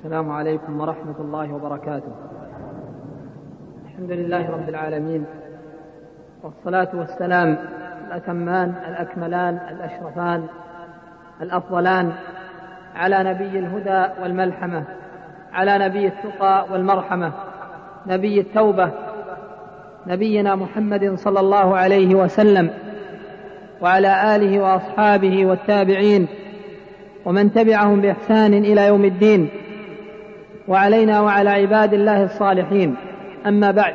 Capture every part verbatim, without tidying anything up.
السلام عليكم ورحمة الله وبركاته. الحمد لله رب العالمين، والصلاة والسلام الأتمان الأكملان الأشرفان الأفضلان على نبي الهدى والملحمة، على نبي التقى والمرحمة، نبي التوبة، نبينا محمد صلى الله عليه وسلم، وعلى آله وأصحابه والتابعين ومن تبعهم بإحسان إلى يوم الدين، وعلينا وعلى عباد الله الصالحين. أما بعد،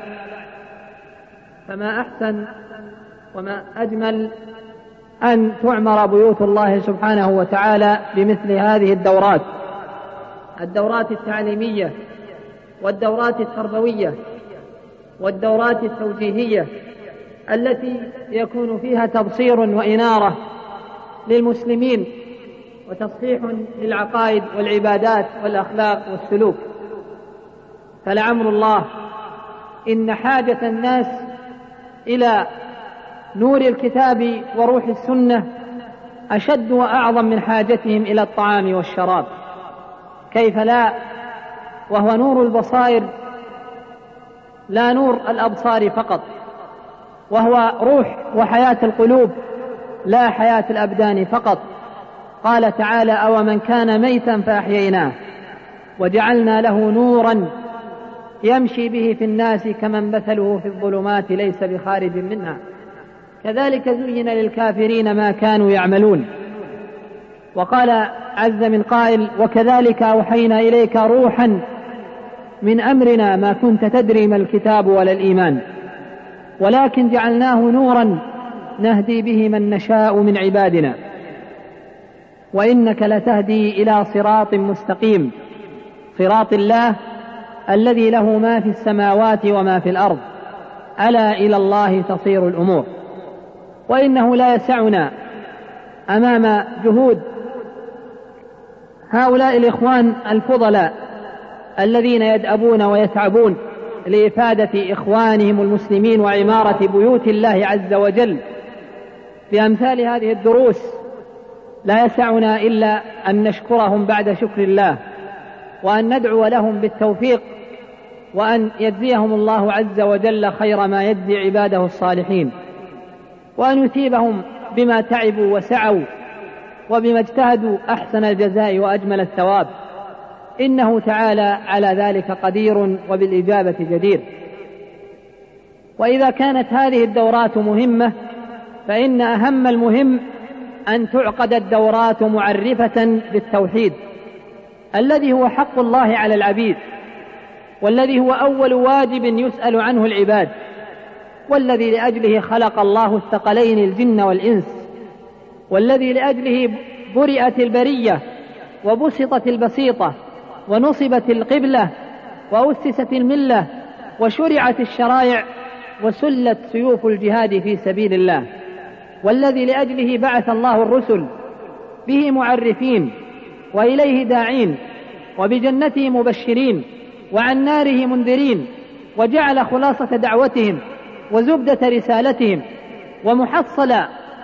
فما أحسن وما أجمل أن تعمر بيوت الله سبحانه وتعالى بمثل هذه الدورات الدورات التعليمية والدورات التربوية والدورات التوجيهية التي يكون فيها تبصير وإنارة للمسلمين وتصحيح للعقائد والعبادات والأخلاق والسلوك. فلعمر الله إن حاجة الناس إلى نور الكتاب وروح السنة أشد وأعظم من حاجتهم إلى الطعام والشراب. كيف لا، وهو نور البصائر لا نور الأبصار فقط، وهو روح وحياة القلوب لا حياة الأبدان فقط. قال تعالى: أومن كان ميتا فأحييناه وجعلنا له نورا يمشي به في الناس كمن مثله في الظلمات ليس بخارج منها كذلك زين للكافرين ما كانوا يعملون. وقال عز من قائل: وكذلك أوحينا إليك روحا من أمرنا ما كنت تدري ما الكتاب ولا الإيمان ولكن جعلناه نورا نهدي به من نشاء من عبادنا وإنك لتهدي إلى صراط مستقيم، صراط الله الذي له ما في السماوات وما في الأرض، ألا إلى الله تصير الأمور. وإنه لا يسعنا أمام جهود هؤلاء الإخوان الفضلاء الذين يدأبون ويتعبون لإفادة إخوانهم المسلمين وعمارة بيوت الله عز وجل بأمثال هذه الدروس، لا يسعنا إلا أن نشكرهم بعد شكر الله، وأن ندعو لهم بالتوفيق، وأن يجزيهم الله عز وجل خير ما يجزي عباده الصالحين، وأن يثيبهم بما تعبوا وسعوا وبما اجتهدوا أحسن الجزاء وأجمل الثواب، إنه تعالى على ذلك قدير وبالإجابة جدير. وإذا كانت هذه الدورات مهمة، فإن أهم المهم أن تعقد الدورات معرفة بالتوحيد الذي هو حق الله على العبيد، والذي هو أول واجب يسأل عنه العباد، والذي لأجله خلق الله الثقلين الجن والإنس، والذي لأجله برئت البرية وبسطت البسيطة ونصبت القبلة وأسست الملة وشرعت الشرائع وسلت سيوف الجهاد في سبيل الله، والذي لأجله بعث الله الرسل به معرفين وإليه داعين وبجنته مبشرين وعن ناره منذرين، وجعل خلاصة دعوتهم وزبدة رسالتهم ومحصل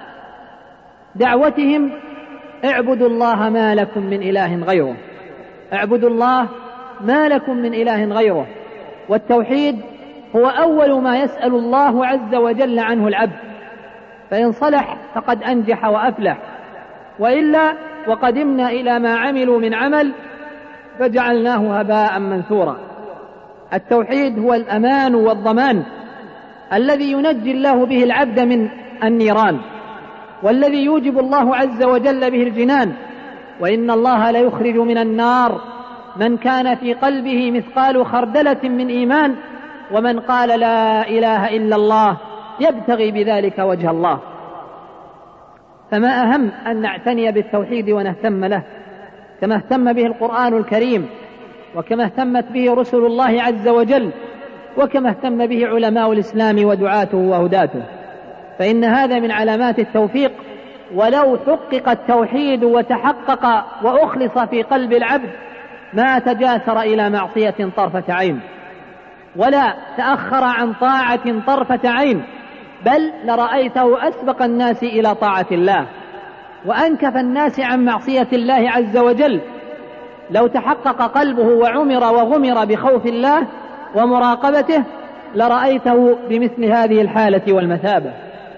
دعوتهم: اعبدوا الله ما لكم من إله غيره، اعبدوا الله ما لكم من إله غيره. والتوحيد هو أول ما يسأل الله عز وجل عنه العبد، فإن صلح فقد أنجح وأفلح، وإلا وقدمنا إلى ما عملوا من عمل فجعلناه هباء منثورا. التوحيد هو الأمان والضمان الذي ينجي الله به العبد من النيران، والذي يوجب الله عز وجل به الجنان. وإن الله ليخرج من النار من كان في قلبه مثقال خردلة من إيمان ومن قال لا إله إلا الله يبتغي بذلك وجه الله. فما أهم أن نعتني بالتوحيد ونهتم له كما اهتم به القرآن الكريم، وكما اهتمت به رسل الله عز وجل، وكما اهتم به علماء الإسلام ودعاته وهداته. فإن هذا من علامات التوفيق. ولو حقق التوحيد وتحقق وأخلص في قلب العبد ما تجاسر إلى معصية طرفة عين، ولا تأخر عن طاعة طرفة عين، بل لرأيته أسبق الناس إلى طاعة الله وأنكف الناس عن معصية الله عز وجل. لو تحقق قلبه وعمر وغمر بخوف الله ومراقبته لرأيته بمثل هذه الحالة والمثابة.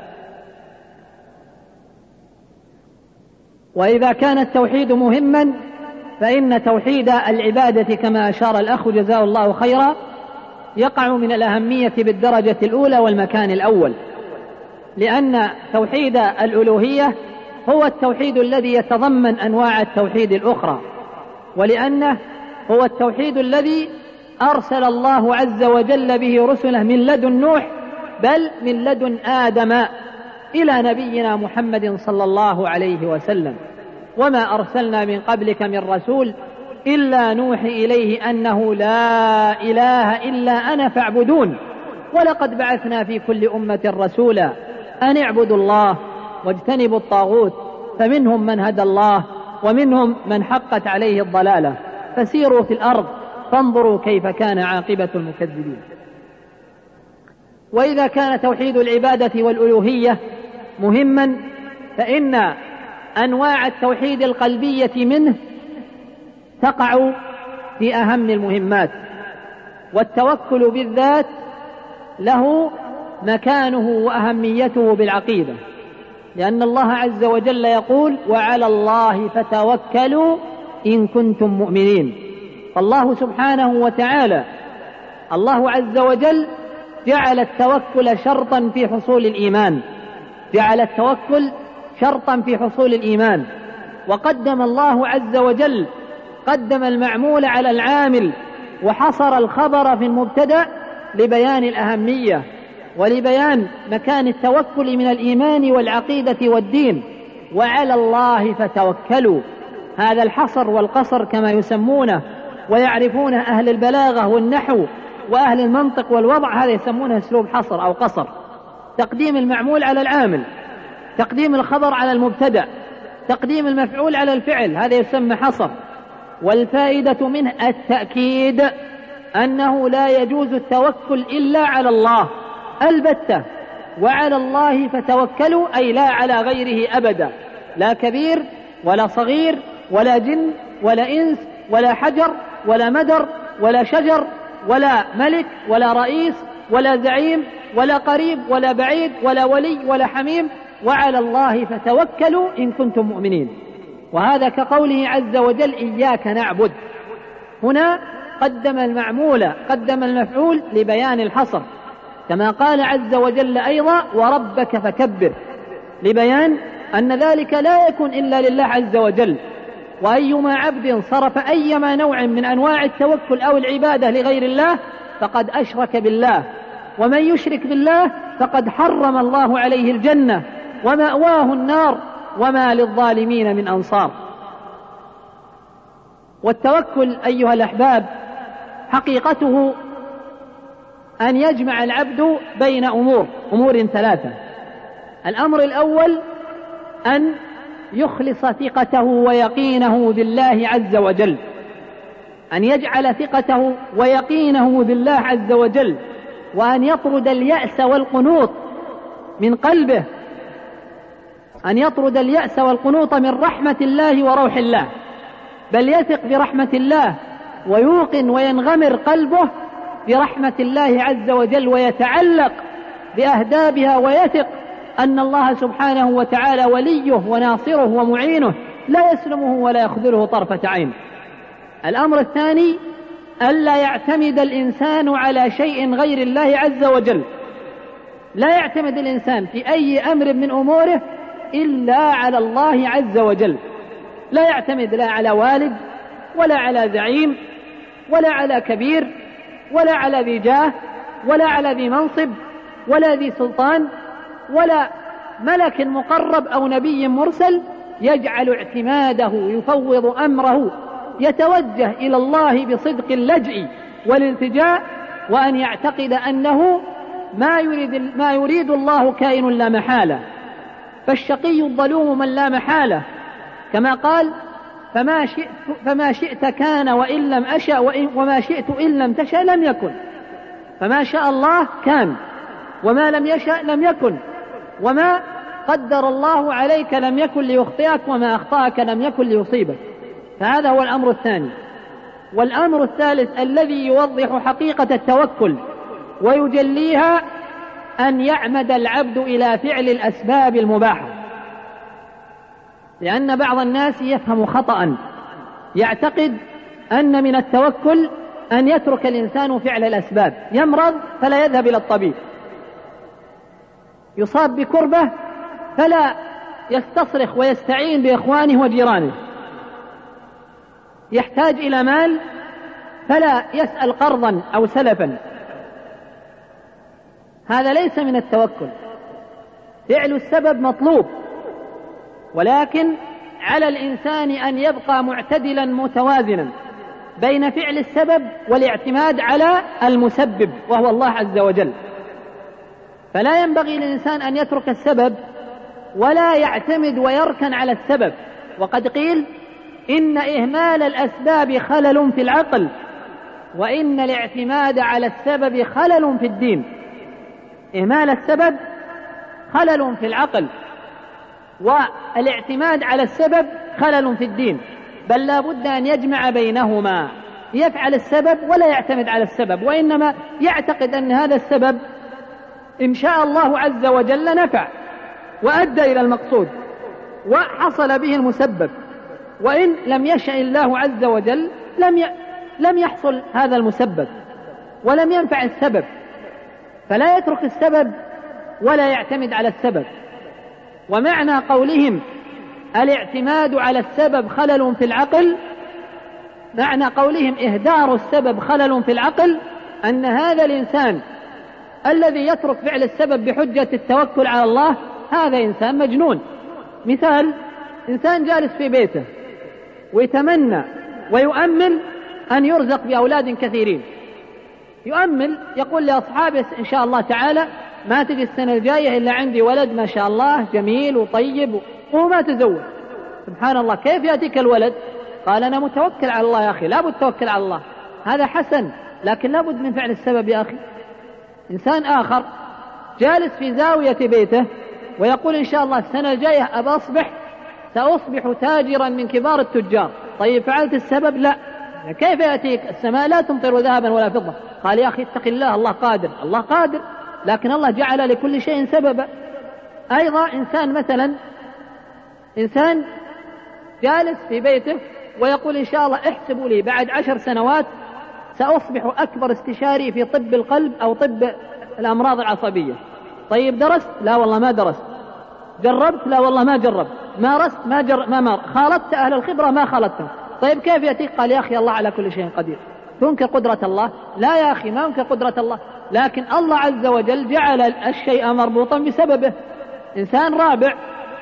وإذا كان التوحيد مهما فإن توحيد العبادة كما أشار الأخ جزاه الله خيرا يقع من الأهمية بالدرجة الأولى والمكان الأول، لأن توحيد الألوهية هو التوحيد الذي يتضمن أنواع التوحيد الأخرى، ولأنه هو التوحيد الذي أرسل الله عز وجل به رسله من لدن نوح بل من لدن آدم إلى نبينا محمد صلى الله عليه وسلم. وما أرسلنا من قبلك من رسول إلا نوحي إليه أنه لا إله إلا أنا فاعبدون، ولقد بعثنا في كل أمة رسولا أن اعبدوا الله واجتنبوا الطاغوت، فمنهم من هدى الله ومنهم من حقت عليه الضلالة، فسيروا في الأرض فانظروا كيف كان عاقبة المكذبين. وإذا كان توحيد العبادة والألوهية مهما فإن أنواع التوحيد القلبية منه تقع في أهم المهمات، والتوكل بالذات له مكانه وأهميته بالعقيدة، لأن الله عز وجل يقول وعلى الله فتوكلوا إن كنتم مؤمنين. فالله سبحانه وتعالى الله عز وجل جعل التوكل شرطا في حصول الإيمان، جعل التوكل شرطا في حصول الإيمان، وقدم الله عز وجل قدم المعمول على العامل وحصر الخبر في المبتدأ لبيان الأهمية ولبيان مكان التوكل من الإيمان والعقيدة والدين. وعلى الله فتوكلوا، هذا الحصر والقصر كما يسمونه ويعرفونه أهل البلاغة والنحو وأهل المنطق والوضع، هذا يسمونه أسلوب حصر أو قصر، تقديم المعمول على العامل، تقديم الخبر على المبتدأ، تقديم المفعول على الفعل، هذا يسمى حصر. والفائدة منه التأكيد أنه لا يجوز التوكل إلا على الله البتة، وعلى الله فتوكلوا أي لا على غيره أبدا، لا كبير ولا صغير ولا جن ولا إنس ولا حجر ولا مدر ولا شجر ولا ملك ولا رئيس ولا زعيم ولا قريب ولا بعيد ولا ولي ولا حميم، وعلى الله فتوكلوا إن كنتم مؤمنين. وهذا كقوله عز وجل إياك نعبد، هنا قدم المعمول قدم المفعول لبيان الحصر، كما قال عز وجل أيضا وربك فكبر، لبيان أن ذلك لا يكون إلا لله عز وجل. وأيما عبد صرف أيما نوع من أنواع التوكل أو العبادة لغير الله فقد أشرك بالله، ومن يشرك بالله فقد حرم الله عليه الجنة ومأواه النار وما للظالمين من أنصار. والتوكل أيها الأحباب حقيقته أن يجمع العبد بين أمور أمور ثلاثة. الأمر الأول أن يخلص ثقته ويقينه بالله عز وجل، أن يجعل ثقته ويقينه بالله عز وجل، وأن يطرد اليأس والقنوط من قلبه، أن يطرد اليأس والقنوط من رحمة الله وروح الله، بل يثق برحمة الله ويوقن وينغمر قلبه برحمة الله عز وجل ويتعلق بأهدابها، ويثق أن الله سبحانه وتعالى وليه وناصره ومعينه لا يسلمه ولا يخذله طرفة عين. الأمر الثاني ألا يعتمد الإنسان على شيء غير الله عز وجل، لا يعتمد الإنسان في أي أمر من أموره إلا على الله عز وجل، لا يعتمد لا على والد ولا على زعيم ولا على كبير ولا على ذي جاه ولا على ذي منصب ولا ذي سلطان ولا ملك مقرب أو نبي مرسل، يجعل اعتماده يفوض أمره يتوجه إلى الله بصدق اللجئ والالتجاء، وأن يعتقد أنه ما يريد, ما يريد الله كائن لا محالة. فالشقي الظلوم من لا محالة، كما قال فما شئت, فما شئت كان وإن لم أشأ وما شئت إن لم تشأ لم يكن. فما شاء الله كان، وما لم يشأ لم يكن، وما قدر الله عليك لم يكن ليخطئك، وما أخطأك لم يكن ليصيبك. فهذا هو الأمر الثاني. والأمر الثالث الذي يوضح حقيقة التوكل ويجليها أن يعمد العبد إلى فعل الأسباب المباحة، لأن بعض الناس يفهم خطأ، يعتقد أن من التوكل أن يترك الإنسان فعل الأسباب، يمرض فلا يذهب إلى الطبيب، يصاب بكربة فلا يستصرخ ويستعين بإخوانه وجيرانه، يحتاج إلى مال فلا يسأل قرضا أو سلفا. هذا ليس من التوكل. فعل السبب مطلوب، ولكن على الإنسان أن يبقى معتدلا متوازنا بين فعل السبب والاعتماد على المسبب وهو الله عز وجل. فلا ينبغي للإنسان أن يترك السبب ولا يعتمد ويركن على السبب. وقد قيل إن إهمال الأسباب خلل في العقل، وإن الاعتماد على السبب خلل في الدين. إهمال السبب خلل في العقل، والاعتماد على السبب خلل في الدين، بل لا بد أن يجمع بينهما، يفعل السبب ولا يعتمد على السبب، وإنما يعتقد أن هذا السبب إن شاء الله عز وجل نفع وأدى إلى المقصود وحصل به المسبب، وإن لم يشاء الله عز وجل لم ي... لم يحصل هذا المسبب ولم ينفع السبب. فلا يترك السبب ولا يعتمد على السبب. ومعنى قولهم الاعتماد على السبب خلل في العقل، معنى قولهم إهدار السبب خلل في العقل، أن هذا الإنسان الذي يترك فعل السبب بحجة التوكل على الله هذا إنسان مجنون. مثال: إنسان جالس في بيته ويتمنى ويؤمل أن يرزق بأولاد كثيرين، يؤمل يقول لأصحابه إن شاء الله تعالى ما تجي السنة الجاية إلا عندي ولد ما شاء الله جميل وطيب، وهو ما تزوج. سبحان الله، كيف يأتيك الولد؟ قال أنا متوكل على الله يا أخي. لا بد توكل على الله، هذا حسن، لكن لا بد من فعل السبب يا أخي. إنسان آخر جالس في زاوية بيته ويقول إن شاء الله السنة الجاية أبى أصبح سأصبح تاجرا من كبار التجار. طيب فعلت السبب؟ لا. كيف يأتيك؟ السماء لا تمطر ذهبا ولا فضة. قال يا أخي اتق الله، الله قادر. الله قادر، لكن الله جعل لكل شيء سببا. أيضا إنسان مثلا إنسان جالس في بيته ويقول إن شاء الله احسبوا لي بعد عشر سنوات سأصبح أكبر استشاري في طب القلب أو طب الأمراض العصبية. طيب درست؟ لا والله ما درست. جربت؟ لا والله ما جربت. مارست؟ ما جر... ما مار. خالطت أهل الخبرة؟ ما خالطتهم. طيب كيف يأتيك؟ قال يا أخي الله على كل شيء قدير. تنكر قدرة الله؟ لا يا أخي ما أنكر قدرة الله، لكن الله عز وجل جعل الشيء مربوطا بسببه. إنسان رابع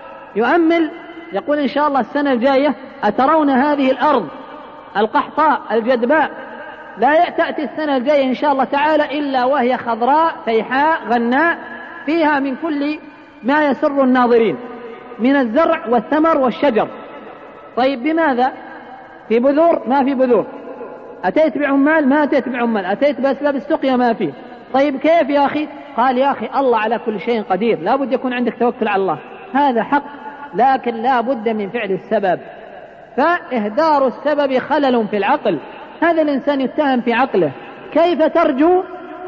يؤمل يقول إن شاء الله السنة الجاية أترون هذه الأرض القحطاء الجدباء لا تأتي السنة الجاية إن شاء الله تعالى إلا وهي خضراء فيحاء غناء فيها من كل ما يسر الناظرين من الزرع والثمر والشجر. طيب بماذا؟ في بذور؟ ما في بذور. أتيت بعمال؟ ما أتيت بعمال. أتيت بأسباب السقيا؟ ما فيه. طيب كيف يا أخي؟ قال يا أخي الله على كل شيء قدير، لا بد يكون عندك توكل على الله. هذا حق، لكن لا بد من فعل السبب. فإهدار السبب خلل في العقل. هذا الإنسان يتهم في عقله. كيف ترجو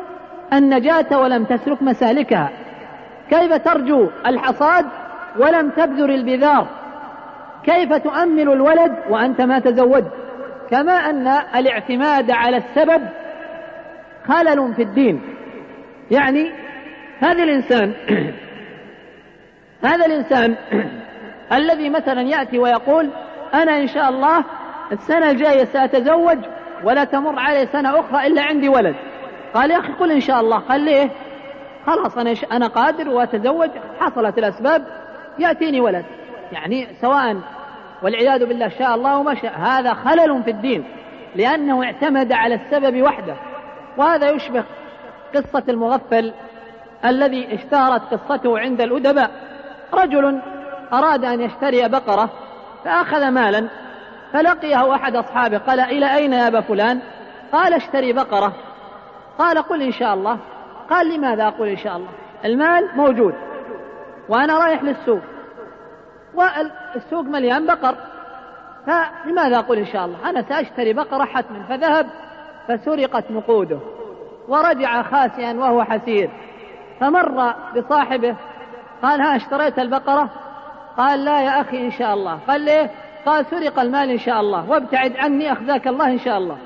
النجاة ولم تسلك مسالكها؟ كيف ترجو الحصاد ولم تبذر البذار؟ كيف تؤمل الولد وأنت ما تزوجت؟ كما أن الاعتماد على السبب خلل في الدين. يعني هذا الإنسان هذا الإنسان الذي مثلا يأتي ويقول أنا إن شاء الله السنة الجاية سأتزوج ولا تمر علي سنة أخرى إلا عندي ولد. قال يا أخي قل إن شاء الله. قال ليه؟ خلاص أنا أنا قادر وأتزوج، حصلت الأسباب يأتيني ولد. يعني سواء والعياذ بالله شاء الله وما شاء، هذا خلل في الدين لأنه اعتمد على السبب وحده. وهذا يشبه قصة المغفل الذي اشتهرت قصته عند الأدباء. رجل أراد أن يشتري بقرة فأخذ مالا، فلقيه أحد أصحابه قال إلى أين يا أبا فلان؟ قال اشتري بقرة. قال قل إن شاء الله. قال لماذا أقول إن شاء الله؟ المال موجود وأنا رايح للسوق والسوق مليان بقر، فلماذا أقول إن شاء الله؟ أنا سأشتري بقرة حتما، فذهب فسرقت نقوده ورجع خاسئا وهو حسير، فمر بصاحبه قال ها اشتريت البقرة؟ قال لا يا أخي إن شاء الله. قال ليه؟ قال سرق المال إن شاء الله، وابتعد عني أخذاك الله إن شاء الله.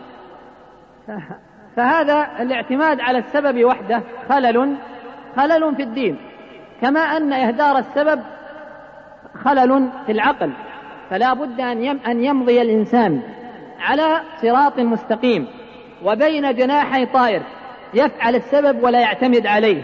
فهذا الاعتماد على السبب وحده خلل خلل في الدين، كما أن إهدار السبب خلل في العقل. فلا بد أن يمضي الإنسان على صراط مستقيم وبين جناحي طائر، يفعل السبب ولا يعتمد عليه،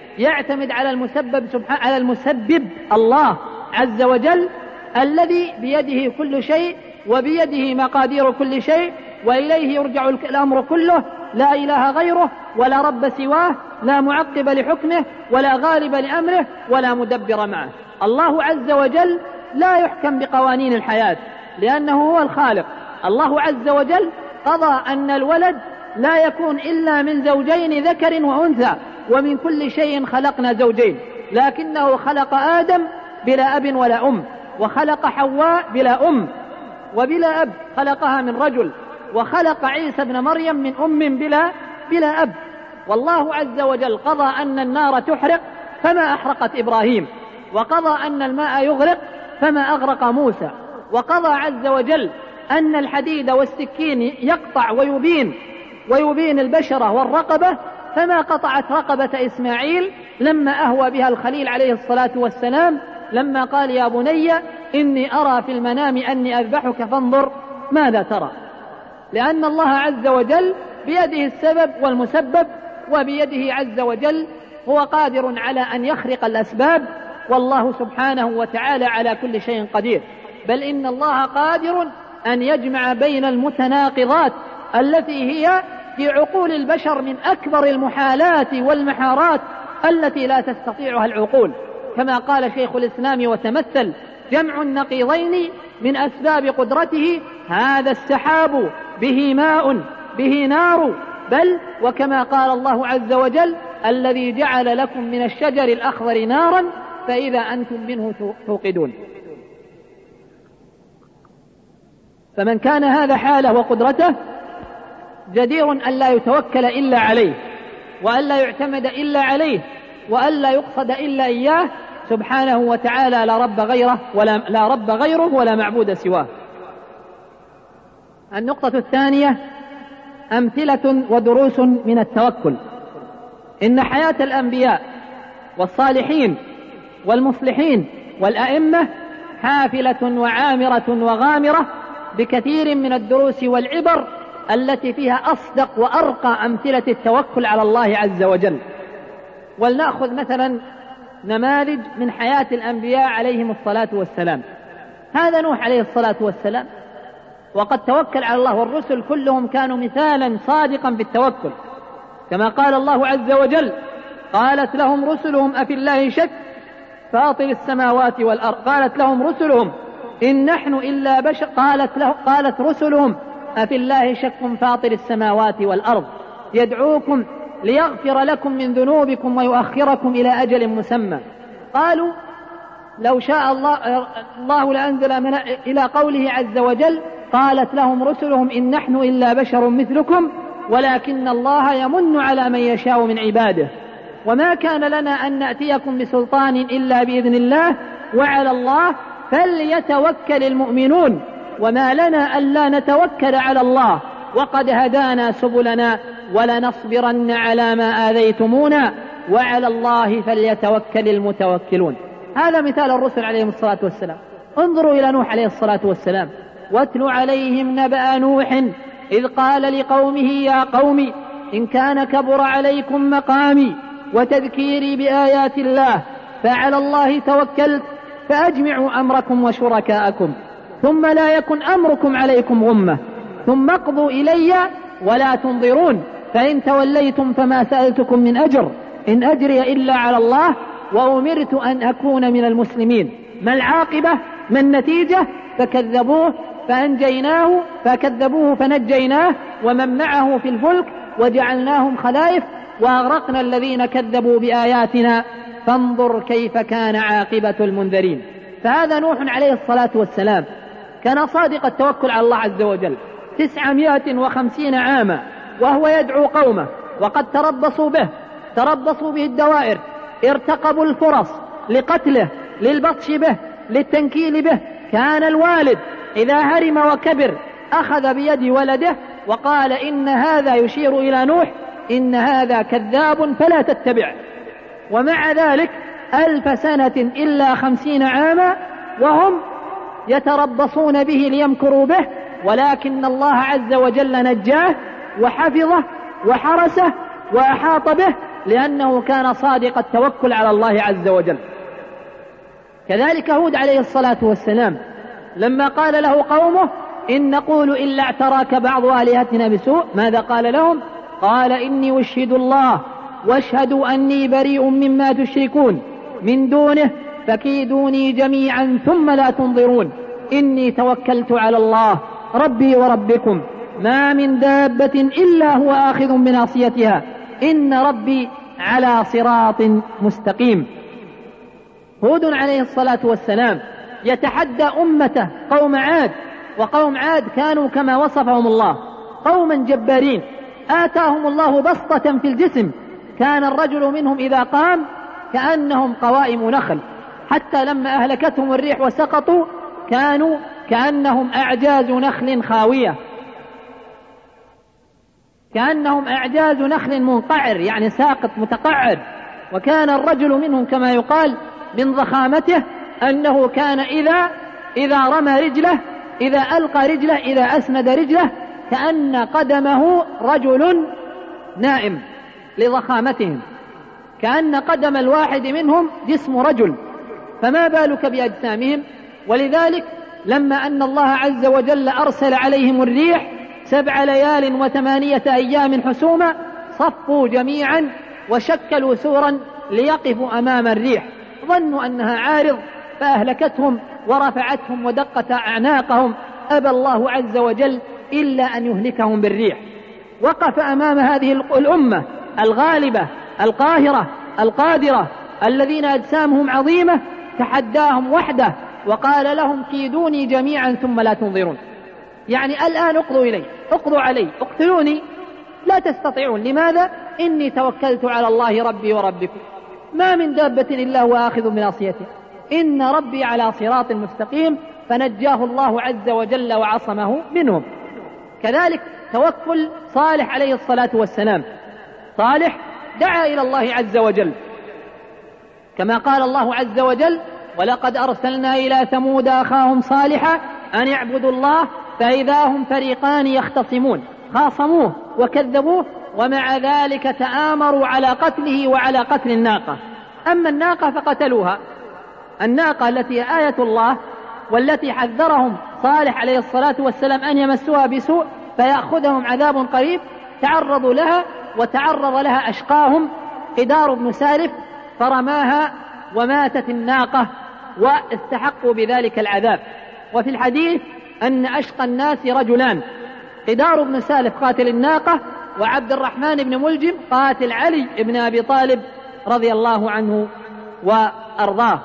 يعتمد على المسبب سبحانه، على المسبب الله عز وجل الذي بيده كل شيء وبيده مقادير كل شيء، وإليه يرجع الأمر كله، لا إله غيره ولا رب سواه، لا معقب لحكمه ولا غالب لأمره ولا مدبر معه. الله عز وجل لا يحكم بقوانين الحياة لأنه هو الخالق. الله عز وجل قضى أن الولد لا يكون إلا من زوجين ذكر وأنثى، ومن كل شيء خلقنا زوجين، لكنه خلق آدم بلا أب ولا أم، وخلق حواء بلا أم وبلا أب، خلقها من رجل، وخلق عيسى ابن مريم من أم بلا, بلا أب. والله عز وجل قضى أن النار تحرق فما أحرقت إبراهيم، وقضى أن الماء يغرق فما أغرق موسى، وقضى عز وجل أن الحديد والسكين يقطع ويبين ويبين البشرة والرقبة فما قطعت رقبة إسماعيل لما أهوى بها الخليل عليه الصلاة والسلام، لما قال يا بني إني أرى في المنام أني أذبحك فانظر ماذا ترى. لأن الله عز وجل بيده السبب والمسبب، وبيده عز وجل هو قادر على أن يخرق الأسباب، والله سبحانه وتعالى على كل شيء قدير. بل إن الله قادر أن يجمع بين المتناقضات التي هي في عقول البشر من أكبر المحالات والمحارات التي لا تستطيعها العقول، كما قال شيخ الإسلام وتمثل جمع النقيضين من أسباب قدرته هذا السحاب به ماء به نار، بل وكما قال الله عز وجل الذي جعل لكم من الشجر الأخضر نارا فإذا أنتم منه توقدون. فمن كان هذا حاله وقدرته جدير أن لا يتوكل إلا عليه، وأن لا يعتمد إلا عليه، وأن لا يقصد إلا إياه سبحانه وتعالى، لا رب غيره ولا, لا رب غيره ولا معبود سواه. النقطة الثانية أمثلة ودروس من التوكل. إن حياة الأنبياء والصالحين والمصلحين والأئمة حافلة وعامرة وغامرة بكثير من الدروس والعبر التي فيها أصدق وأرقى أمثلة التوكل على الله عز وجل. ولنأخذ مثلا نماذج من حياة الأنبياء عليهم الصلاة والسلام. هذا نوح عليه الصلاة والسلام، وقد توكل على الله، والرسل كلهم كانوا مثالا صادقا في التوكل، كما قال الله عز وجل قالت لهم رسلهم أفي الله شك فاطر السماوات والأرض، قالت لهم رسلهم إن نحن إلا بشر، قالت, له قالت رسلهم أفي الله شك فاطر السماوات والأرض يدعوكم ليغفر لكم من ذنوبكم ويؤخركم إلى أجل مسمى. قالوا لو شاء الله, الله لأنزل من إلى قوله عز وجل قالت لهم رسلهم إن نحن إلا بشر مثلكم ولكن الله يمن على من يشاء من عباده وما كان لنا أن نأتيكم بسلطان إلا بإذن الله وعلى الله فليتوكل المؤمنون وما لنا ألا نتوكل على الله وقد هدانا سبلنا ولنصبرن على ما آذيتمونا وعلى الله فليتوكل المتوكلون. هذا مثال الرسل عليهم الصلاة والسلام. انظروا إلى نوح عليه الصلاة والسلام واتل عليهم نبأ نوح إذ قال لقومه يا قوم إن كان كبر عليكم مقامي وتذكيري بآيات الله فعلى الله توكلت فأجمعوا أمركم وشركاءكم ثم لا يكن أمركم عليكم غمة ثم اقضوا إلي ولا تنظرون فإن توليتم فما سألتكم من أجر إن أجري إلا على الله وأمرت أن أكون من المسلمين. ما العاقبة؟ ما النتيجة؟ فكذبوه فأنجيناه فكذبوه فنجيناه ومن معه في الفلك وجعلناهم خلائف وأغرقنا الذين كذبوا بآياتنا فانظر كيف كان عاقبة المنذرين. فهذا نوح عليه الصلاة والسلام كان صادق التوكل على الله عز وجل تسعمائة وخمسين عاما وهو يدعو قومه، وقد تربصوا به تربصوا به الدوائر، ارتقبوا الفرص لقتله، للبطش به، للتنكيل به. كان الوالد إذا هرم وكبر أخذ بيد ولده وقال إن هذا يشير إلى نوح إن هذا كذاب فلا تتبع. ومع ذلك ألف سنة إلا خمسين عاما وهم يتربصون به ليمكروا به، ولكن الله عز وجل نجاه وحفظه وحرسه وأحاط به لأنه كان صادق التوكل على الله عز وجل. كذلك هود عليه الصلاة والسلام لما قال له قومه إن نقول إلا اعتراك بعض آلهتنا بسوء، ماذا قال لهم؟ قال إني أشهد الله واشهدوا أني بريء مما تشركون من دونه فكيدوني جميعا ثم لا تنظرون إني توكلت على الله ربي وربكم ما من دابة إلا هو آخذ بناصيتها إن ربي على صراط مستقيم. هود عليه الصلاة والسلام يتحدى أمته قوم عاد، وقوم عاد كانوا كما وصفهم الله قوما جبارين آتاهم الله بسطة في الجسم، كان الرجل منهم إذا قام كأنهم قوائم نخل، حتى لما أهلكتهم الريح وسقطوا كانوا كأنهم أعجاز نخل خاوية، كأنهم أعجاز نخل منقعر يعني ساقط متقعر. وكان الرجل منهم كما يقال من ضخامته أنه كان إذا إذا رمى رجله إذا ألقى رجله إذا أسند رجله كأن قدمه رجل نائم لضخامتهم، كأن قدم الواحد منهم جسم رجل، فما بالك بأجسامهم. ولذلك لما أن الله عز وجل أرسل عليهم الريح سبع ليال وثمانية أيام حسوما صفوا جميعا وشكلوا سورا ليقفوا أمام الريح، ظنوا أنها عارض فأهلكتهم ورفعتهم ودقت أعناقهم، أبى الله عز وجل إلا أن يهلكهم بالريح. وقف أمام هذه الأمة الغالبة القاهرة القادرة الذين أجسامهم عظيمة، تحداهم وحده وقال لهم كيدوني جميعا ثم لا تنظرون، يعني الآن اقضوا إلي اقضوا علي اقتلوني لا تستطيعون. لماذا؟ إني توكلت على الله ربي وربكم ما من دابة إلا هو آخذ بناصيته إن ربي على صراط مستقيم، فنجاه الله عز وجل وعصمه منهم. كذلك توكل صالح عليه الصلاة والسلام، صالح دعا إلى الله عز وجل كما قال الله عز وجل ولقد أرسلنا إلى ثمود أخاهم صالحا أن يعبدوا الله فإذا هم فريقان يختصمون، خاصموه وكذبوه ومع ذلك تآمروا على قتله وعلى قتل الناقة. أما الناقة فقتلوها، الناقة التي هي آية الله والتي حذرهم صالح عليه الصلاة والسلام أن يمسوها بسوء فيأخذهم عذاب قريب، تعرضوا لها وتعرض لها أشقاهم قدار بن سالف فرماها وماتت الناقة واستحقوا بذلك العذاب. وفي الحديث أن أشقى الناس رجلان، قدار بن سالف قاتل الناقة وعبد الرحمن بن ملجم قاتل علي بن أبي طالب رضي الله عنه وأرضاه.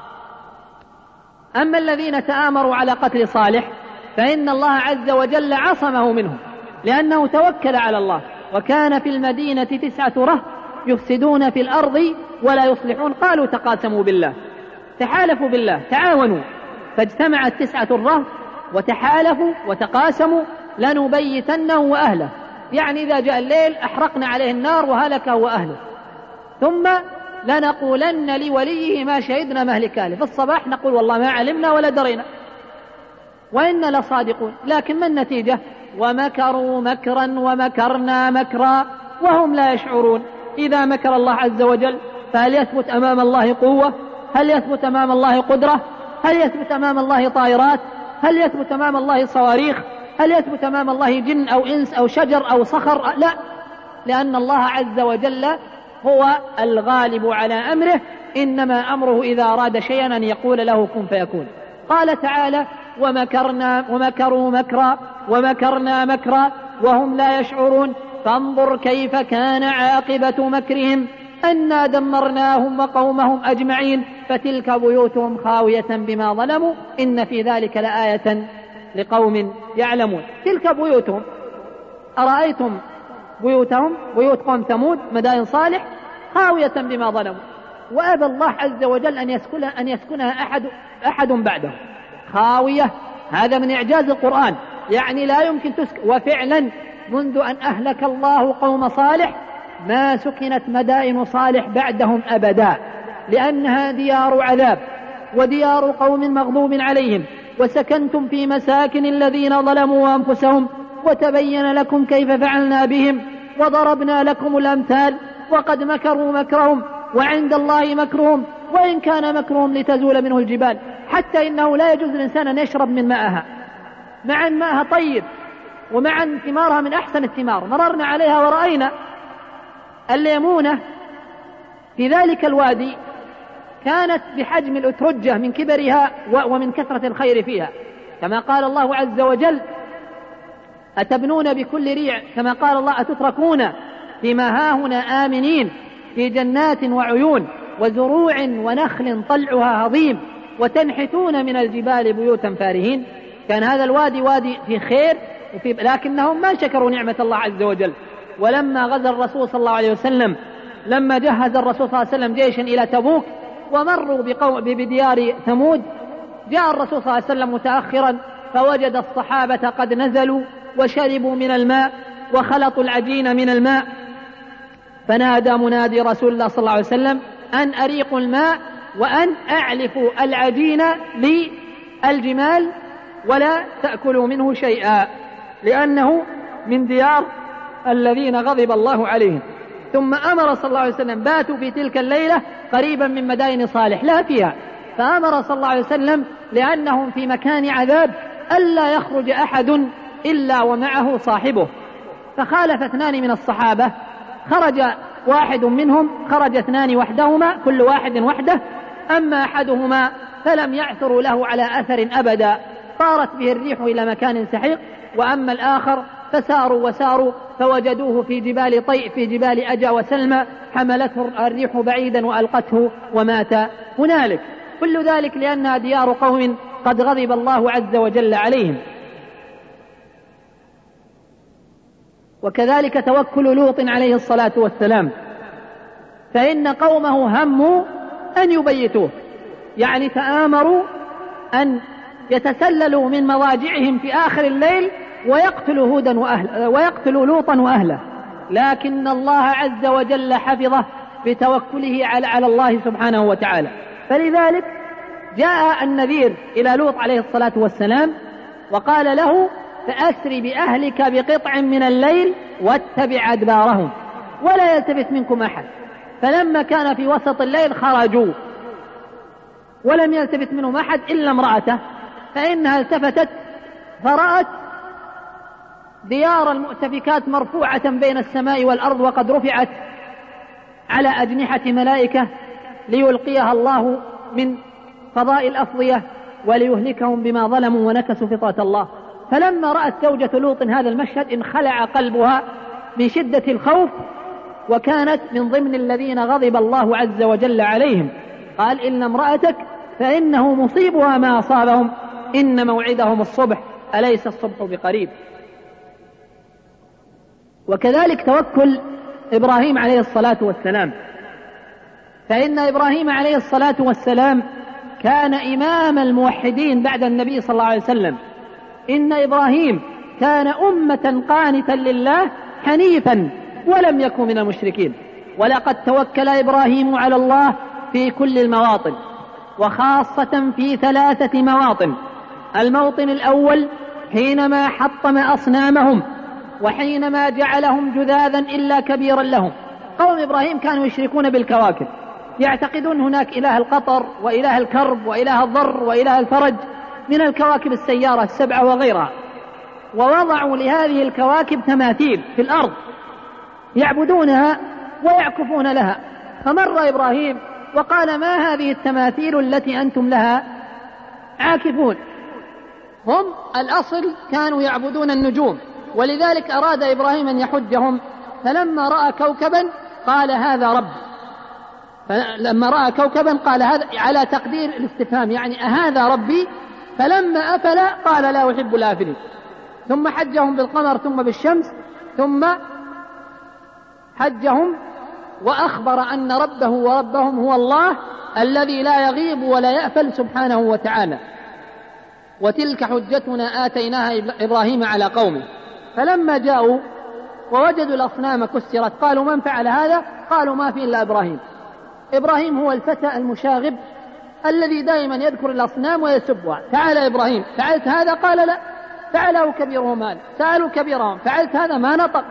أما الذين تآمروا على قتل صالح فإن الله عز وجل عصمه منهم لأنه توكل على الله. وكان في المدينة تسعة رهط يفسدون في الأرض ولا يصلحون، قالوا تقاسموا بالله، تحالفوا بالله، تعاونوا، فاجتمعت تسعة الرهط وتحالفوا وتقاسموا لنبيتنه وأهله، يعني إذا جاء الليل أحرقنا عليه النار وهلكه وأهله، ثم لنقولن لوليه ما شهدنا مهلك أهله، في الصباح نقول والله ما علمنا ولا درينا وإنا لصادقون. لكن ما النتيجة؟ ومكروا مكرا ومكرنا مكرا وهم لا يشعرون. إذا مكر الله عز وجل فهل يثبت أمام الله قوة؟ هل يثبت أمام الله قدرة؟ هل يثبت أمام الله طائرات؟ هل يثبت أمام الله صواريخ؟ هل يثبت أمام الله جن أو إنس أو شجر أو صخر؟ لا، لأن الله عز وجل هو الغالب على أمره، إنما أمره إذا أراد شيئا أن يقول له كن فيكون. قال تعالى ومكرنا ومكروا مكرا ومكرنا مكرا وهم لا يشعرون فانظر كيف كان عاقبة مكرهم أنا دمرناهم وقومهم أجمعين فتلك بيوتهم خاوية بما ظلموا إن في ذلك لآية لقوم يعلمون. تلك بيوتهم، أرأيتم بيوتهم بيوت قوم ثمود مدائن صالح خاوية بما ظلموا، وأبى الله عز وجل أن يسكنها, أن يسكنها أحد, أحد بعده، خاوية. هذا من إعجاز القرآن، يعني لا يمكن تسكن. وفعلا منذ أن أهلك الله قوم صالح ما سكنت مدائن صالح بعدهم أبدا، لأنها ديار عذاب وديار قوم مغضوب عليهم، وسكنتم في مساكن الذين ظلموا أنفسهم وتبين لكم كيف فعلنا بهم وضربنا لكم الأمثال وقد مكروا مكرهم وعند الله مكرهم وإن كان مكرهم لتزول منه الجبال. حتى إنه لا يجوز الإنسان أن يشرب من ماءها، مع أن ماءها طيب ومع أن ثمارها من أحسن الثمار. مررنا عليها ورأينا الليمونة في ذلك الوادي كانت بحجم الأترجة من كبرها ومن كثرة الخير فيها، كما قال الله عز وجل: أتبنون بكل ريع، كما قال الله: أتتركون فيما هاهنا آمنين في جنات وعيون وزروع ونخل طلعها هضيم وتنحتون من الجبال بيوتا فارهين. كان هذا الوادي وادي في خير وفي، لكنهم ما شكروا نعمة الله عز وجل. ولما غزا الرسول صلى الله عليه وسلم، لما جهز الرسول صلى الله عليه وسلم جيشا إلى تبوك ومروا بديار ثمود، جاء الرسول صلى الله عليه وسلم متأخرا فوجد الصحابة قد نزلوا وشربوا من الماء وخلطوا العجين من الماء، فنادى منادي رسول الله صلى الله عليه وسلم أن أريقوا الماء وأن أعلفوا العجين للجمال ولا تأكلوا منه شيئا، لأنه من ديار الذين غضب الله عليهم. ثم أمر صلى الله عليه وسلم، باتوا في تلك الليلة قريبا من مدائن صالح لا فيها، فأمر صلى الله عليه وسلم لأنهم في مكان عذاب ألا يخرج أحد إلا ومعه صاحبه. فخالف اثنان من الصحابة، خرج واحد منهم، خرج اثنان وحدهما كل واحد وحده، أما أحدهما فلم يعثر له على أثر أبدا، طارت به الريح إلى مكان سحيق، وأما الآخر فساروا وساروا فوجدوه في جبال طيء في جبال أجا وسلمى، حملته الريح بعيدا وألقته ومات هنالك. كل ذلك لأنها ديار قوم قد غضب الله عز وجل عليهم. وكذلك توكل لوط عليه الصلاة والسلام، فإن قومه هموا أن يبيتوه، يعني تآمروا أن يتسللوا من مضاجعهم في آخر الليل ويقتلوا هودا وأهله ويقتلوا لوطا وأهله، لكن الله عز وجل حفظه بتوكله على, على الله سبحانه وتعالى. فلذلك جاء النذير إلى لوط عليه الصلاة والسلام وقال له: فأسر بأهلك بقطع من الليل واتبع أدبارهم ولا يلتفت منكم أحد. فلما كان في وسط الليل خرجوا ولم يلتفت منهم أحد إلا امرأته، فإنها التفتت فرأت ديار المؤتفكات مرفوعة بين السماء والأرض وقد رفعت على أجنحة ملائكة ليلقيها الله من فضاء الأفضية وليهلكهم بما ظلموا ونكسوا فطرة الله. فلما رأت زوجة لوط هذا المشهد انخلع قلبها من شدة الخوف، وكانت من ضمن الذين غضب الله عز وجل عليهم. قال: إن امرأتك فإنه مصيبها ما أصابهم إن موعدهم الصبح أليس الصبح بقريب. وكذلك توكل إبراهيم عليه الصلاة والسلام، فإن إبراهيم عليه الصلاة والسلام كان إمام الموحدين بعد النبي صلى الله عليه وسلم. إن إبراهيم كان أمة قانتا لله حنيفا ولم يكن من المشركين. ولقد توكل إبراهيم على الله في كل المواطن، وخاصة في ثلاثة مواطن. الموطن الأول حينما حطم أصنامهم وحينما جعلهم جذاذا إلا كبيرا لهم. قوم إبراهيم كانوا يشركون بالكواكب، يعتقدون هناك إله القطر وإله الكرب وإله الضر وإله الفرج من الكواكب السيارة السبعة وغيرها، ووضعوا لهذه الكواكب تماثيل في الأرض يعبدونها ويعكفون لها. فمر إبراهيم وقال: ما هذه التماثيل التي أنتم لها عاكفون؟ هم الأصل كانوا يعبدون النجوم، ولذلك أراد إبراهيم أن يحجهم، فلما رأى كوكبا قال: هذا رب. فلما رأى كوكبا قال هذا، على تقدير الاستفهام، يعني أهذا ربي؟ فلما أفل قال لا أحب الآفلين. ثم حجهم بالقمر ثم بالشمس ثم حجهم وأخبر أن ربه وربهم هو الله الذي لا يغيب ولا يأفل سبحانه وتعالى. وتلك حجتنا آتيناها إبراهيم على قومه. فلما جاءوا ووجدوا الأصنام كسرت قالوا من فعل هذا؟ قالوا ما في إلا إبراهيم. إبراهيم هو الفتى المشاغب الذي دائما يذكر الأصنام ويسبها. تعال إبراهيم فعلت هذا؟ قال لا. فعله كبيرهم هذا. سألوا كبيرهم فعلت هذا؟ ما نطق.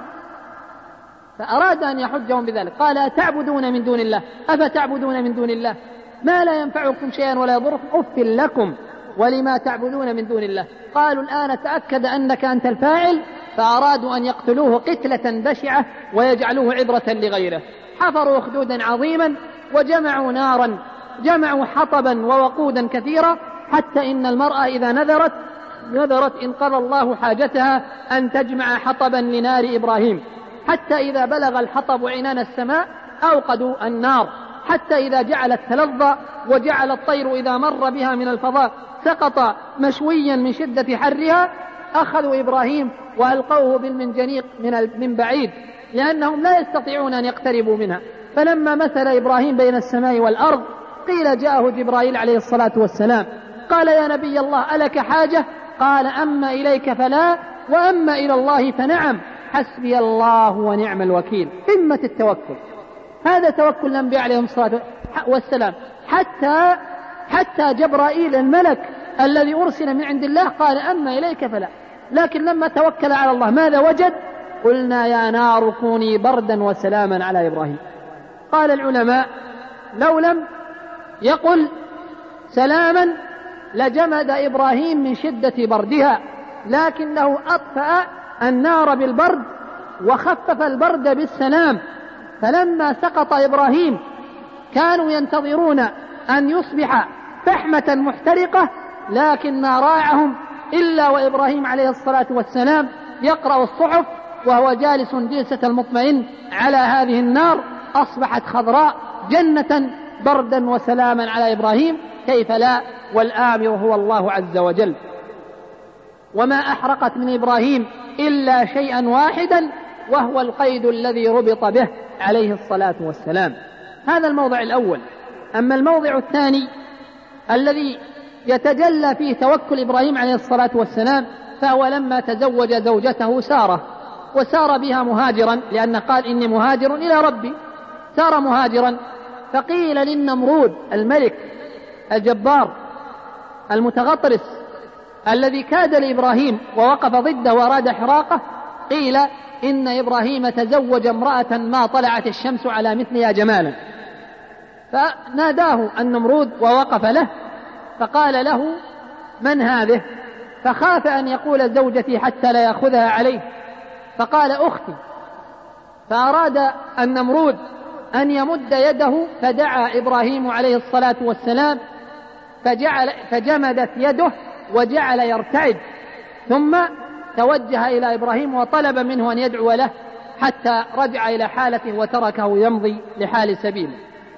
فأراد أن يحجهم بذلك. قال أتعبدون من دون الله أفتعبدون من دون الله ما لا ينفعكم شيئا ولا يضركم أف لكم ولما تعبدون من دون الله. قالوا الآن تأكد أنك أنت الفاعل. فأرادوا أن يقتلوه قتلة بشعة ويجعلوه عبرة لغيره. حفروا أخدودا عظيما وجمعوا نارا، جمعوا حطبا ووقودا كثيرا، حتى إن المرأة إذا نذرت نذرت إن قضى الله حاجتها أن تجمع حطبا لنار إبراهيم، حتى إذا بلغ الحطب عنان السماء أوقدوا النار، حتى إذا جعلت تلظى وجعل الطير إذا مر بها من الفضاء سقط مشويا من شدة حرها، أخذوا إبراهيم وألقوه بالمنجنيق من بعيد لأنهم لا يستطيعون أن يقتربوا منها. فلما مثل إبراهيم بين السماء والأرض قيل جاءه جبرائيل عليه الصلاة والسلام قال يا نبي الله ألك حاجة؟ قال أما إليك فلا وأما إلى الله فنعم حسبي الله ونعم الوكيل. قمة التوكل. هذا توكل الأنبياء عليهم الصلاة والسلام. حتى حتى جبرائيل الملك الذي أرسل من عند الله قال أما إليك فلا. لكن لما توكل على الله ماذا وجد؟ قلنا يا نار كوني بردا وسلاما على إبراهيم. قال العلماء لو لم يقل سلاما لجمد إبراهيم من شدة بردها، لكنه أطفأ النار بالبرد وخفف البرد بالسلام. فلما سقط إبراهيم كانوا ينتظرون أن يصبح فحمة محترقة، لكن ما راعهم إلا وإبراهيم عليه الصلاة والسلام يقرأ الصحف وهو جالس جلسة المطمئن على هذه النار، أصبحت خضراء جنة بردا وسلاما على إبراهيم. كيف لا والآمر هو الله عز وجل. وما أحرقت من إبراهيم إلا شيئا واحدا وهو القيد الذي ربط به عليه الصلاة والسلام. هذا الموضع الأول. أما الموضع الثاني الذي يتجلى فيه توكل إبراهيم عليه الصلاة والسلام فهو لما تزوج زوجته سارة، وسار بها مهاجرا لأنه قال إني مهاجر إلى ربي. سار مهاجرا فقيل للنمرود الملك الجبار المتغطرس الذي كاد لإبراهيم ووقف ضده وأراد إحراقه، قيل إن إبراهيم تزوج امرأة ما طلعت الشمس على مثلها جمالا. فناداه النمرود ووقف له فقال له من هذه؟ فخاف أن يقول زوجتي حتى لا يأخذها عليه فقال أختي. فأراد النمرود أن يمد يده فدعا إبراهيم عليه الصلاة والسلام فجعل فجمدت يده وجعل يرتعد، ثم توجه إلى إبراهيم وطلب منه أن يدعو له حتى رجع إلى حالته وتركه يمضي لحال سبيله.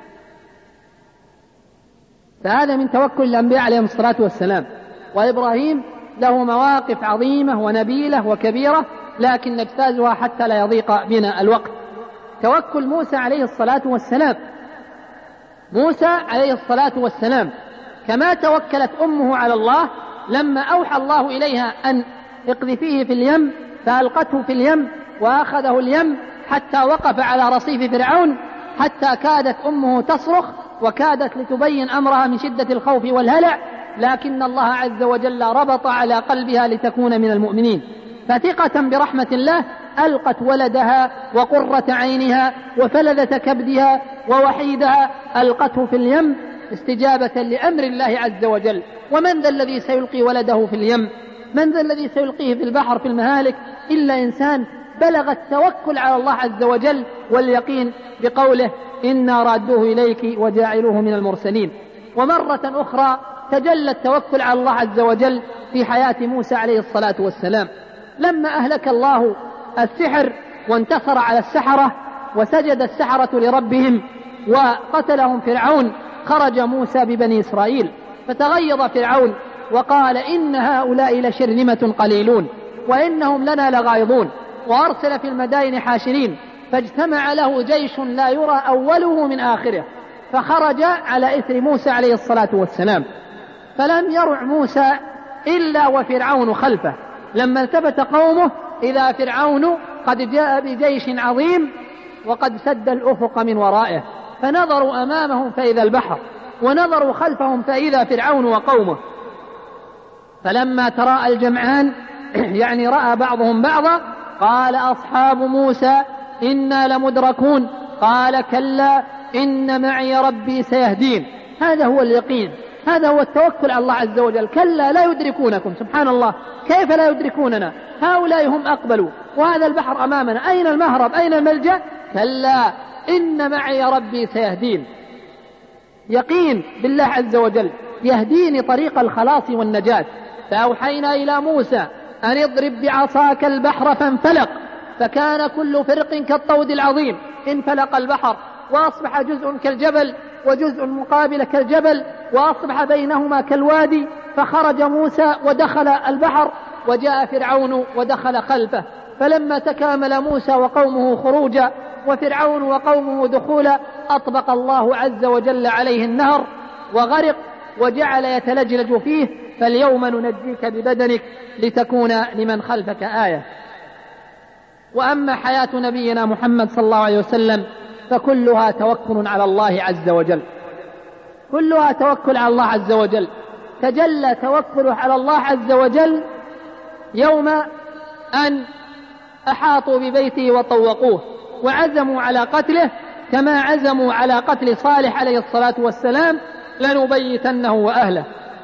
فهذا من توكل الأنبياء عليهم الصلاة والسلام. وإبراهيم له مواقف عظيمة ونبيلة وكبيرة لكن نجتازها حتى لا يضيق بنا الوقت. توكل موسى عليه الصلاة والسلام. موسى عليه الصلاة والسلام كما توكلت أمه على الله لما أوحى الله إليها أن اقذفيه في اليم فألقته في اليم وأخذه اليم حتى وقف على رصيف فرعون، حتى كادت أمه تصرخ وكادت لتبين أمرها من شدة الخوف والهلع، لكن الله عز وجل ربط على قلبها لتكون من المؤمنين. فثقة برحمة الله ألقت ولدها وقرة عينها وفلذة كبدها ووحيدها ألقته في اليم استجابة لأمر الله عز وجل. ومن ذا الذي سيلقي ولده في اليم؟ من ذا الذي سيلقيه في البحر في المهالك إلا إنسان بلغ التوكل على الله عز وجل واليقين بقوله إنا رادوه إليك وجاعلوه من المرسلين. ومرة أخرى تجلى التوكل على الله عز وجل في حياة موسى عليه الصلاة والسلام لما أهلك الله السحر وانتصر على السحرة وسجد السحرة لربهم وقتلهم فرعون، خرج موسى ببني إسرائيل فتغيظ فرعون وقال إن هؤلاء لشرذمة قليلون وإنهم لنا لغائظون، وأرسل في المدائن حاشرين، فاجتمع له جيش لا يرى أوله من آخره، فخرج على إثر موسى عليه الصلاة والسلام، فلم يرع موسى إلا وفرعون خلفه. لما التفت قومه إذا فرعون قد جاء بجيش عظيم وقد سد الأفق من ورائه، فنظروا أمامهم فإذا البحر، ونظروا خلفهم فإذا فرعون وقومه. فلما تراءى الجمعان يعني رأى بعضهم بعضا، قال أصحاب موسى إنا لمدركون، قال كلا إن معي ربي سيهدين. هذا هو اليقين، هذا هو التوكل على الله عز وجل. كلا لا يدركونكم، سبحان الله، كيف لا يدركوننا؟ هؤلاء هم أقبلوا وهذا البحر أمامنا، أين المهرب؟ أين الملجأ؟ كلا إن معي ربي سيهدين. يقين بالله عز وجل يهديني طريق الخلاص والنجاة. فأوحينا إلى موسى أن اضرب بعصاك البحر فانفلق، فكان كل فرق كالطود العظيم. انفلق البحر وأصبح جزء كالجبل وجزء مقابل كالجبل، وأصبح بينهما كالوادي. فخرج موسى ودخل البحر، وجاء فرعون ودخل خلفه. فلما تكامل موسى وقومه خروجا وفرعون وقومه دخولا، أطبق الله عز وجل عليه النهر وغرق وجعل يتلجلج فيه. فاليوم ننجيك ببدنك لتكون لمن خلفك آية. وأما حياة نبينا محمد صلى الله عليه وسلم فكلها توكل على الله عز وجل، كلها توكل على الله عز وجل. تجلى توكله على الله عز وجل يوم أن أحاطوا ببيته وطوقوه وعزموا على قتله، كما عزموا على قتل صالح عليه الصلاة والسلام: لنبيتنه وأهله.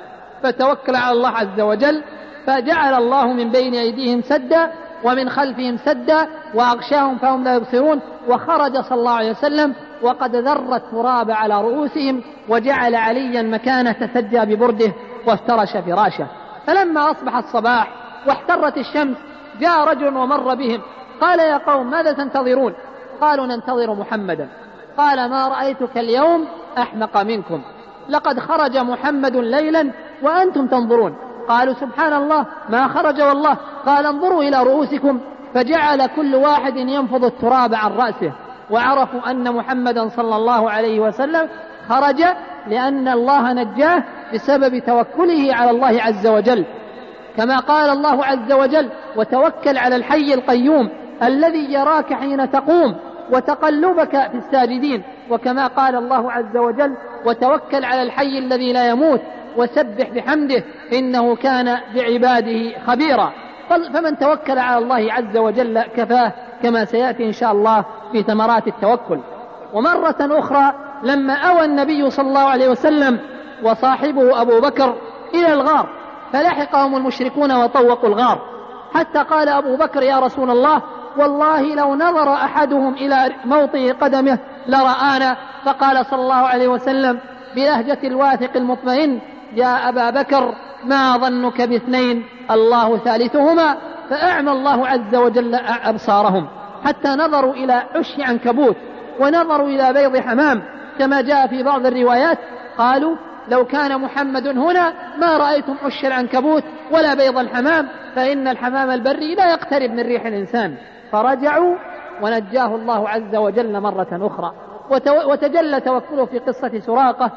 فتوكل على الله عز وجل، فجعل الله من بين أيديهم سدا ومن خلفهم سدا وأغشاهم فهم لا يبصرون. وخرج صلى الله عليه وسلم وقد ذر التراب على رؤوسهم، وجعل عليا مكانه تسجى ببرده وافترش فراشه. فلما أصبح الصباح واحترت الشمس جاء رجل ومر بهم، قال: يا قوم ماذا تنتظرون؟ قالوا: ننتظر محمدا. قال: ما رأيتك اليوم أحمق منكم، لقد خرج محمد ليلا وأنتم تنظرون. قالوا: سبحان الله ما خرج والله. قال: انظروا إلى رؤوسكم. فجعل كل واحد ينفض التراب عن رأسه، وعرفوا أن محمدا صلى الله عليه وسلم خرج لأن الله نجاه بسبب توكله على الله عز وجل، كما قال الله عز وجل: وتوكل على الحي القيوم الذي يراك حين تقوم وتقلبك في الساجدين. وكما قال الله عز وجل: وتوكل على الحي الذي لا يموت وسبح بحمده إنه كان بعباده خبيرا. فمن توكل على الله عز وجل كفاه، كما سيأتي إن شاء الله في ثمرات التوكل. ومرة أخرى لما أوى النبي صلى الله عليه وسلم وصاحبه أبو بكر إلى الغار، فلحقهم المشركون وطوقوا الغار، حتى قال أبو بكر: يا رسول الله، والله لو نظر أحدهم إلى موطئ قدمه لرآنا. فقال صلى الله عليه وسلم بلهجة الواثق المطمئن: يا أبا بكر، ما ظنك باثنين الله ثالثهما؟ فأعمى الله عز وجل أبصارهم حتى نظروا إلى عش عنكبوت ونظروا إلى بيض حمام، كما جاء في بعض الروايات قالوا: لو كان محمد هنا ما رأيتم عش العنكبوت ولا بيض الحمام، فإن الحمام البري لا يقترب من ريح الإنسان. فرجعوا ونجاه الله عز وجل مرة أخرى. وتجلى توكله في قصة سراقة،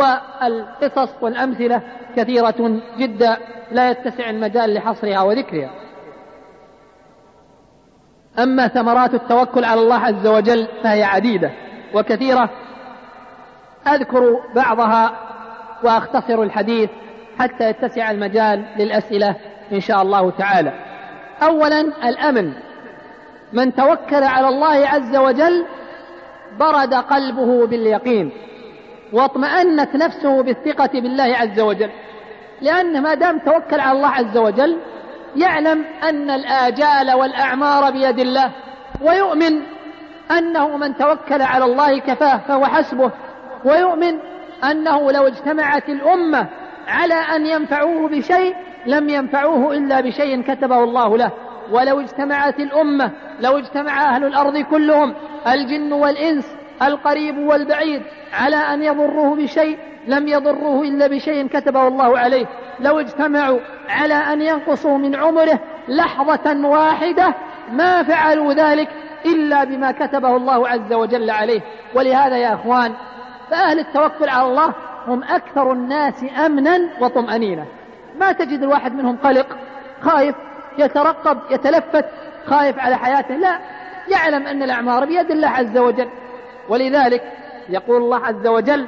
والقصص والأمثلة كثيرة جدا لا يتسع المجال لحصرها وذكرها. أما ثمرات التوكل على الله عز وجل فهي عديدة وكثيرة، أذكر بعضها وأختصر الحديث حتى يتسع المجال للأسئلة إن شاء الله تعالى. أولا الأمن. من توكل على الله عز وجل برد قلبه باليقين، واطمأنت نفسه بالثقة بالله عز وجل، لأن ما دام توكل على الله عز وجل يعلم أن الآجال والأعمار بيد الله، ويؤمن أنه من توكل على الله كفاه فهو حسبه، ويؤمن أنه لو اجتمعت الأمة على أن ينفعوه بشيء لم ينفعوه إلا بشيء كتبه الله له. ولو اجتمعت الأمة، لو اجتمع أهل الأرض كلهم الجن والإنس القريب والبعيد على أن يضروه بشيء لم يضروه إلا بشيء كتبه الله عليه. لو اجتمعوا على أن ينقصوا من عمره لحظة واحدة ما فعلوا ذلك إلا بما كتبه الله عز وجل عليه. ولهذا يا أخوان فأهل التوكل على الله هم أكثر الناس أمنا وطمأنينة. ما تجد الواحد منهم قلق خايف يترقب يتلفت خايف على حياته، لا، يعلم أن الأعمار بيد الله عز وجل. ولذلك يقول الله عز وجل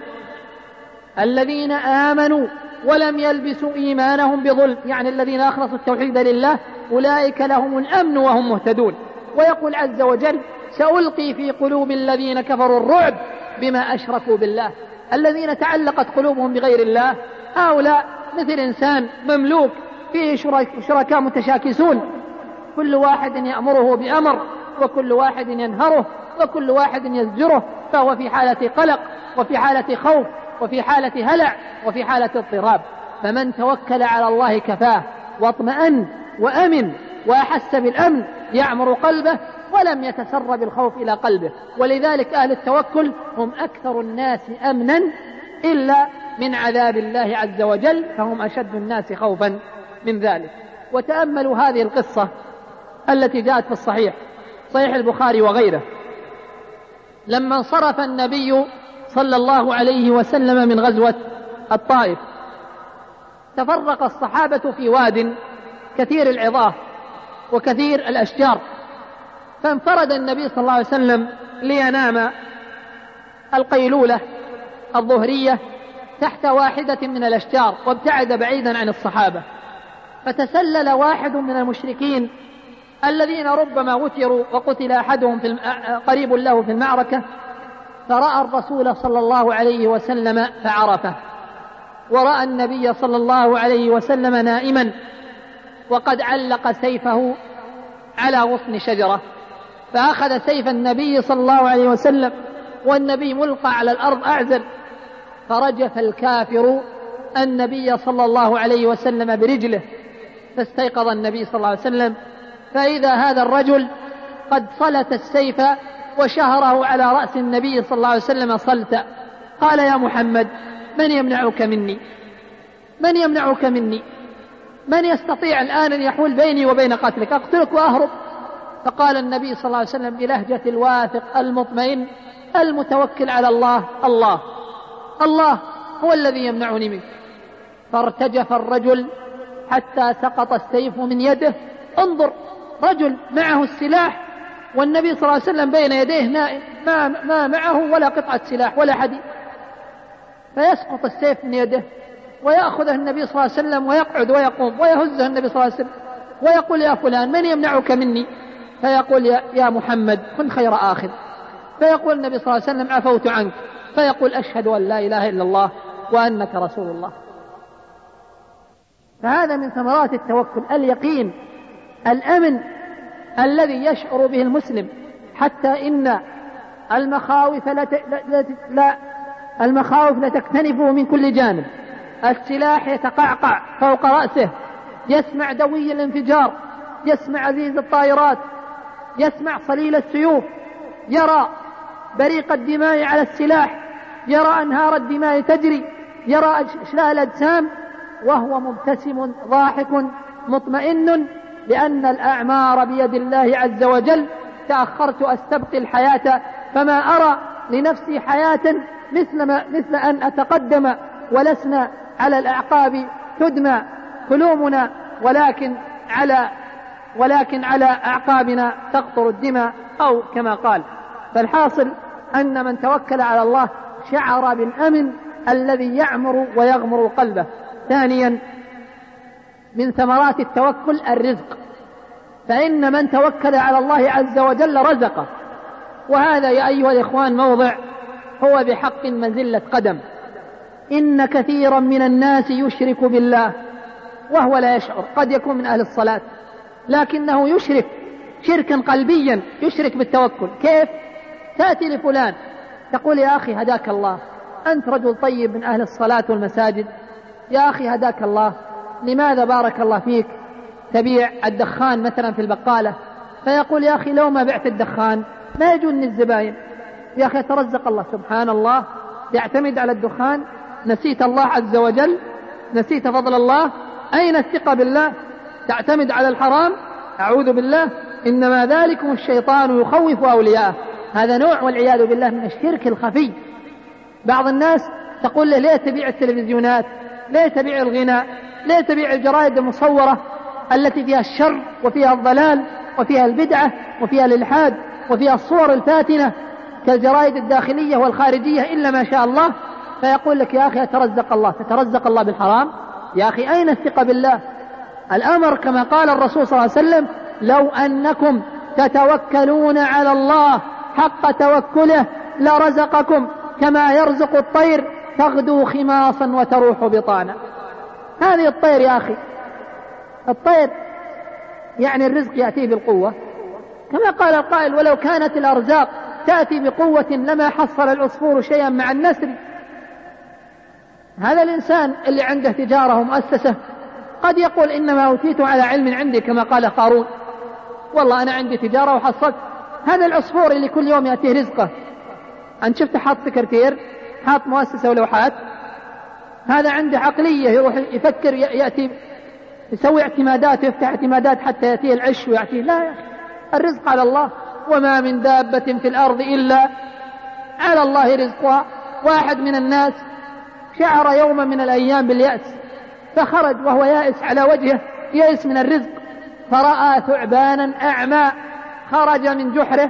الذين آمنوا ولم يلبسوا إيمانهم بظلم، يعني الذين أخلصوا التوحيد لله أولئك لهم الأمن وهم مهتدون. ويقول عز وجل سألقي في قلوب الذين كفروا الرعب بما أشركوا بالله. الذين تعلقت قلوبهم بغير الله هؤلاء مثل إنسان مملوك فيه شركاء متشاكسون، كل واحد يأمره بأمر وكل واحد ينهره وكل واحد يزجره، فهو في حالة قلق وفي حالة خوف وفي حالة هلع وفي حالة اضطراب. فمن توكل على الله كفاه واطمأن وأمن وأحس بالأمن يعمر قلبه ولم يتسرب الخوف إلى قلبه. ولذلك أهل التوكل هم أكثر الناس أمنا إلا من عذاب الله عز وجل، فهم أشد الناس خوفا من ذلك. وتأملوا هذه القصة التي جاءت في الصحيح صحيح البخاري وغيره، لما انصرف النبي صلى الله عليه وسلم من غزوة الطائف تفرق الصحابة في واد كثير العظاه وكثير الأشجار، فانفرد النبي صلى الله عليه وسلم لينام القيلولة الظهرية تحت واحدة من الأشجار وابتعد بعيدا عن الصحابة. فتسلل واحد من المشركين الذين ربما وتروا وقتل أحدهم في قريب له في المعركة، فرأى الرسول صلى الله عليه وسلم فعرفه، ورأى النبي صلى الله عليه وسلم نائما وقد علق سيفه على غصن شجرة، فأخذ سيف النبي صلى الله عليه وسلم والنبي ملقى على الأرض أعزل، فرجف الكافر النبي صلى الله عليه وسلم برجله، فاستيقظ النبي صلى الله عليه وسلم فإذا هذا الرجل قد صلت السيف وشهره على رأس النبي صلى الله عليه وسلم صلتا. قال يا محمد من يمنعك مني؟ من يمنعك مني؟ من يستطيع الآن أن يحول بيني وبين قتلك؟ أقتلك وأهرب. فقال النبي صلى الله عليه وسلم بلهجة الواثق المطمئن المتوكل على الله الله الله هو الذي يمنعني منك. فارتجف الرجل حتى سقط السيف من يده. انظر، رجل معه السلاح والنبي صلى الله عليه وسلم بين يديه نائم، ما, ما معه ولا قطعة سلاح ولا حديد، فيسقط السيف من يده ويأخذه النبي صلى الله عليه وسلم ويقعد ويقوم ويهزه النبي صلى الله عليه وسلم ويقول يا فلان من يمنعك مني؟ فيقول يا محمد كن خير آخذ. فيقول النبي صلى الله عليه وسلم عفوت عنك، فيقول أشهد أن لا إله إلا الله وأنك رسول الله. فهذا من ثمرات التوكل اليقين الأمن الذي يشعر به المسلم، حتى إن المخاوف لا, لا, لا المخاوف لتكتنفه من كل جانب. السلاح يتقعقع فوق رأسه، يسمع دوي الانفجار، يسمع عزيز الطائرات، يسمع صليل السيوف، يرى بريق الدماء على السلاح، يرى أنهار الدماء تجري، يرى إشلاء الأجسام، وهو مبتسم ضاحك مطمئن لأن الأعمار بيد الله عز وجل. تأخرت أستبقي الحياة فما أرى لنفسي حياة مثل, ما مثل أن أتقدم ولسنا على الأعقاب تدمى قلوبنا ولكن على ولكن على أعقابنا تقطر الدماء أو كما قال. فالحاصل أن من توكل على الله شعر بالأمن الذي يعمر ويغمر قلبه. ثانيا من ثمرات التوكل الرزق، فإن من توكل على الله عز وجل رزقه، وهذا يا أيها الإخوان موضع هو بحق مزلة قدم. إن كثيرا من الناس يشرك بالله وهو لا يشعر، قد يكون من أهل الصلاة لكنه يشرك شركا قلبيا، يشرك بالتوكل. كيف؟ تأتي لفلان تقول يا أخي هداك الله، أنت رجل طيب من أهل الصلاة والمساجد، يا أخي هداك الله، لماذا بارك الله فيك تبيع الدخان مثلا في البقالة؟ فيقول يا أخي لو ما بعت الدخان ما يجوني الزباين. يا أخي ترزق الله، سبحان الله، يعتمد على الدخان، نسيت الله عز وجل. نسيت فضل الله؟ أين الثقة بالله؟ تعتمد على الحرام؟ أعوذ بالله، إنما ذلكم الشيطان يخوف أولياءه. هذا نوع والعياذ بالله من الشرك الخفي. بعض الناس تقول له ليه تبيع التلفزيونات، ليه تبيع الغناء، ليه تبيع الجرائد المصورة التي فيها الشر وفيها الضلال وفيها البدعة وفيها الإلحاد وفيها الصور الفاتنة كالجرائد الداخلية والخارجية إلا ما شاء الله. فيقول لك يا أخي أترزق الله، تترزق الله بالحرام؟ يا أخي أين الثقة بالله؟ الأمر كما قال الرسول صلى الله عليه وسلم: لو أنكم تتوكلون على الله حق توكله لرزقكم كما يرزق الطير تغدو خماصا وتروح بطانا. هذه الطير يا أخي، الطير يعني الرزق يأتي بالقوة، كما قال القائل: ولو كانت الأرزاق تأتي بقوة لما حصل العصفور شيئا مع النسر. هذا الإنسان اللي عنده تجارة ومؤسسة قد يقول إنما أوتيت على علم عندي، كما قال قارون: والله أنا عندي تجارة وحصلت. هذا العصفور اللي كل يوم يأتيه رزقه، أنت شفت حاط سكرتير، حاط مؤسسة ولوحات، هذا عنده عقلية، يروح يفكر يأتي يسوي اعتمادات ويفتح اعتمادات حتى يأتيه العش ويأتيه. لا يا أخي، الرزق على الله، وما من دابة في الأرض إلا على الله رزقها. واحد من الناس شعر يوما من الأيام باليأس، فخرج وهو يائس على وجهه، يائس من الرزق، فرأى ثعبانا أعمى خرج من جحره،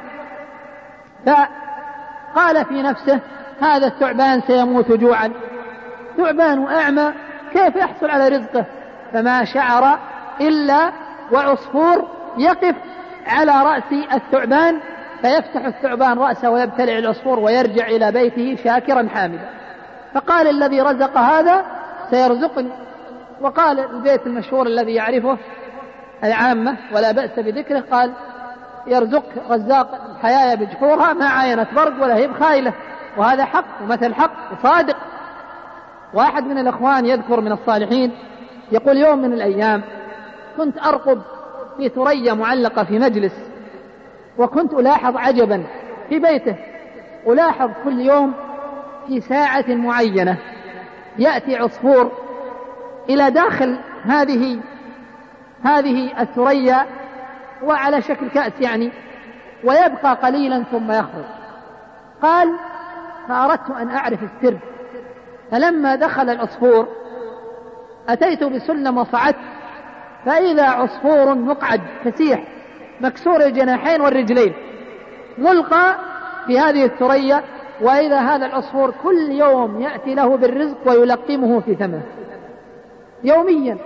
فقال في نفسه: هذا الثعبان سيموت جوعا. ثعبان أعمى كيف يحصل على رزقه؟ فما شعر إلا وعصفور يقف على رأس الثعبان، فيفتح الثعبان رأسه ويبتلع العصفور ويرجع إلى بيته شاكرا حامدا. فقال: الذي رزق هذا سيرزقني. وقال البيت المشهور الذي يعرفه العامة ولا بأس بذكره، قال: يرزق رزاق الحياة بجحورها ما عاينت برق ولا هي بخايلة. وهذا حق ومثل حق وصادق. واحد من الأخوان يذكر من الصالحين يقول: يوم من الأيام كنت أرقب في ثريا معلقة في مجلس، وكنت ألاحظ عجبا في بيته، ألاحظ كل يوم في ساعة معينة يأتي عصفور إلى داخل هذه هذه الثريا وعلى شكل كأس يعني، ويبقى قليلا ثم يخرج. قال: فأردت أن أعرف السر، فلما دخل العصفور أتيت بسلم وصعدت، فإذا عصفور مقعد فسيح مكسور الجناحين والرجلين ملقى في هذه الثريا، وإذا هذا العصفور كل يوم يأتي له بالرزق ويلقمه في ثمنه يوميا.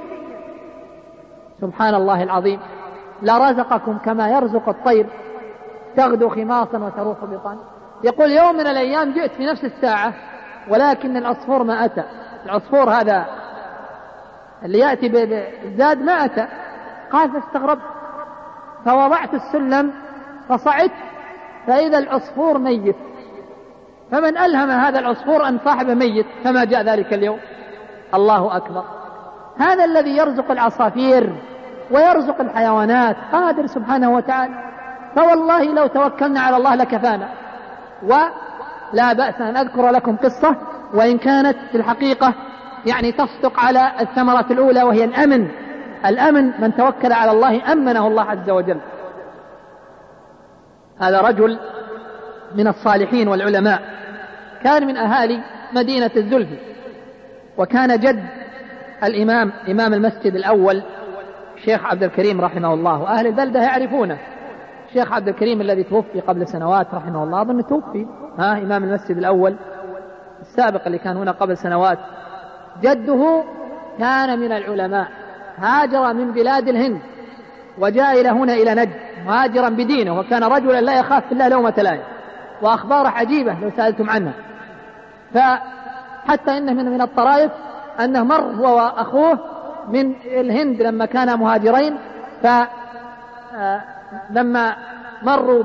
سبحان الله العظيم، لرزقكم كما يرزق الطير تغدو خماصا وتروح بطانا. يقول: يوم من الأيام جئت في نفس الساعة ولكن العصفور ما أتى. العصفور هذا اللي يأتي بالزاد ما أتى. قال: فاستغربت، فوضعت السلم فصعدت فإذا العصفور ميت. فمن ألهم هذا العصفور أن صاحبه ميت؟ فما جاء ذلك اليوم. الله أكبر. هذا الذي يرزق العصافير ويرزق الحيوانات قادر سبحانه وتعالى. فوالله لو توكلنا على الله لكفانا. ولا بأس أن أذكر لكم قصة، وإن كانت في الحقيقة يعني تصدق على الثمرة الأولى، وهي الأمن. الأمن من توكل على الله أمنه الله عز وجل. هذا رجل من الصالحين والعلماء، كان من أهالي مدينة الزلفي، وكان جد الإمام إمام المسجد الأول الشيخ عبد الكريم رحمه الله، وأهل البلدة يعرفونه. الشيخ عبد الكريم الذي توفي قبل سنوات رحمه الله، أظن توفي ها إمام المسجد الأول السابق اللي كان هنا قبل سنوات. جده كان من العلماء، هاجر من بلاد الهند وجاء إلى هنا إلى نجد مهاجرا بدينه، وكان رجلا لا يخاف في الله لومة لائم، وأخباره عجيبة لو سألتم عنها. فحتى إنه من, من الطرائف أنه مر هو وأخوه من الهند لما كانا مهاجرين، فلما مروا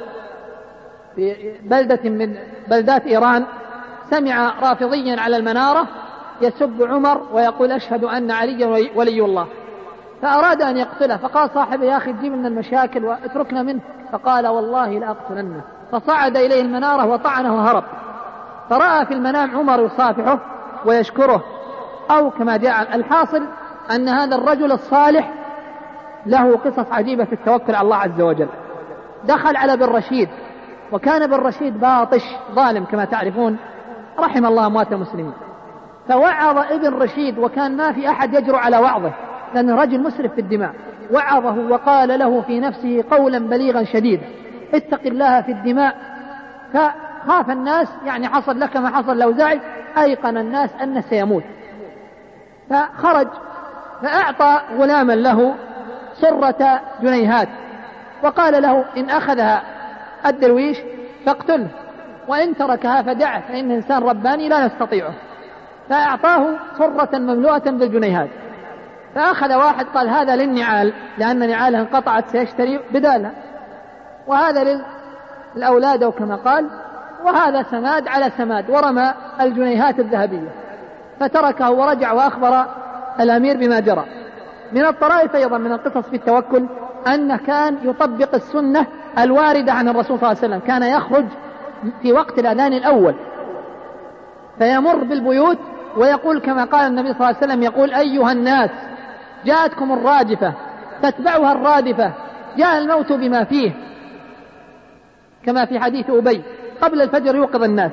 ببلدة من بلدات إيران سمع رافضيا على المنارة يسب عمر ويقول: أشهد أن عليا ولي الله. فأراد أن يقتله، فقال صاحبه: يا أخي تجيب من المشاكل واتركنا منه. فقال: والله لأقتلنه. فصعد إليه المنارة وطعنه وهرب. فرأى في المنام عمر يصافحه ويشكره، أو كما جاء. الحاصل أن هذا الرجل الصالح له قصص عجيبة في التوكل على الله عز وجل. دخل على بن رشيد، وكان بن رشيد باطش ظالم كما تعرفون، رحم الله أموات المسلمين. فوعظ ابن رشيد، وكان ما في أحد يجرؤ على وعظه لأنه رجل مسرف في الدماء. وعظه وقال له في نفسه قولا بليغا شديدا: اتق الله في الدماء. فخاف الناس، يعني حصل لك ما حصل لأوزاعي، أيقن الناس أنه سيموت. فخرج فأعطى غلاما له سرة جنيهات، وقال له: إن أخذها الدرويش فاقتله، وإن تركها فدعه، فإن إنسان رباني لا نستطيعه. فأعطاه سرة مملوءة بالجنيهات. فأخذ واحد قال: هذا للنعال، لأن نعالها انقطعت سيشتري بدالها، وهذا للأولاد كما قال، وهذا سماد على سماد، ورمى الجنيهات الذهبية. فتركه ورجع وأخبر الأمير بما جرى. من الطرائف أيضا من القصص في التوكل أنه كان يطبق السنة الواردة عن الرسول صلى الله عليه وسلم. كان يخرج في وقت الأذان الأول فيمر بالبيوت ويقول كما قال النبي صلى الله عليه وسلم، يقول: أيها الناس، جاءتكم الراجفة تتبعها الرادفة، جاء الموت بما فيه، كما في حديث أبي قبل الفجر يوقظ الناس.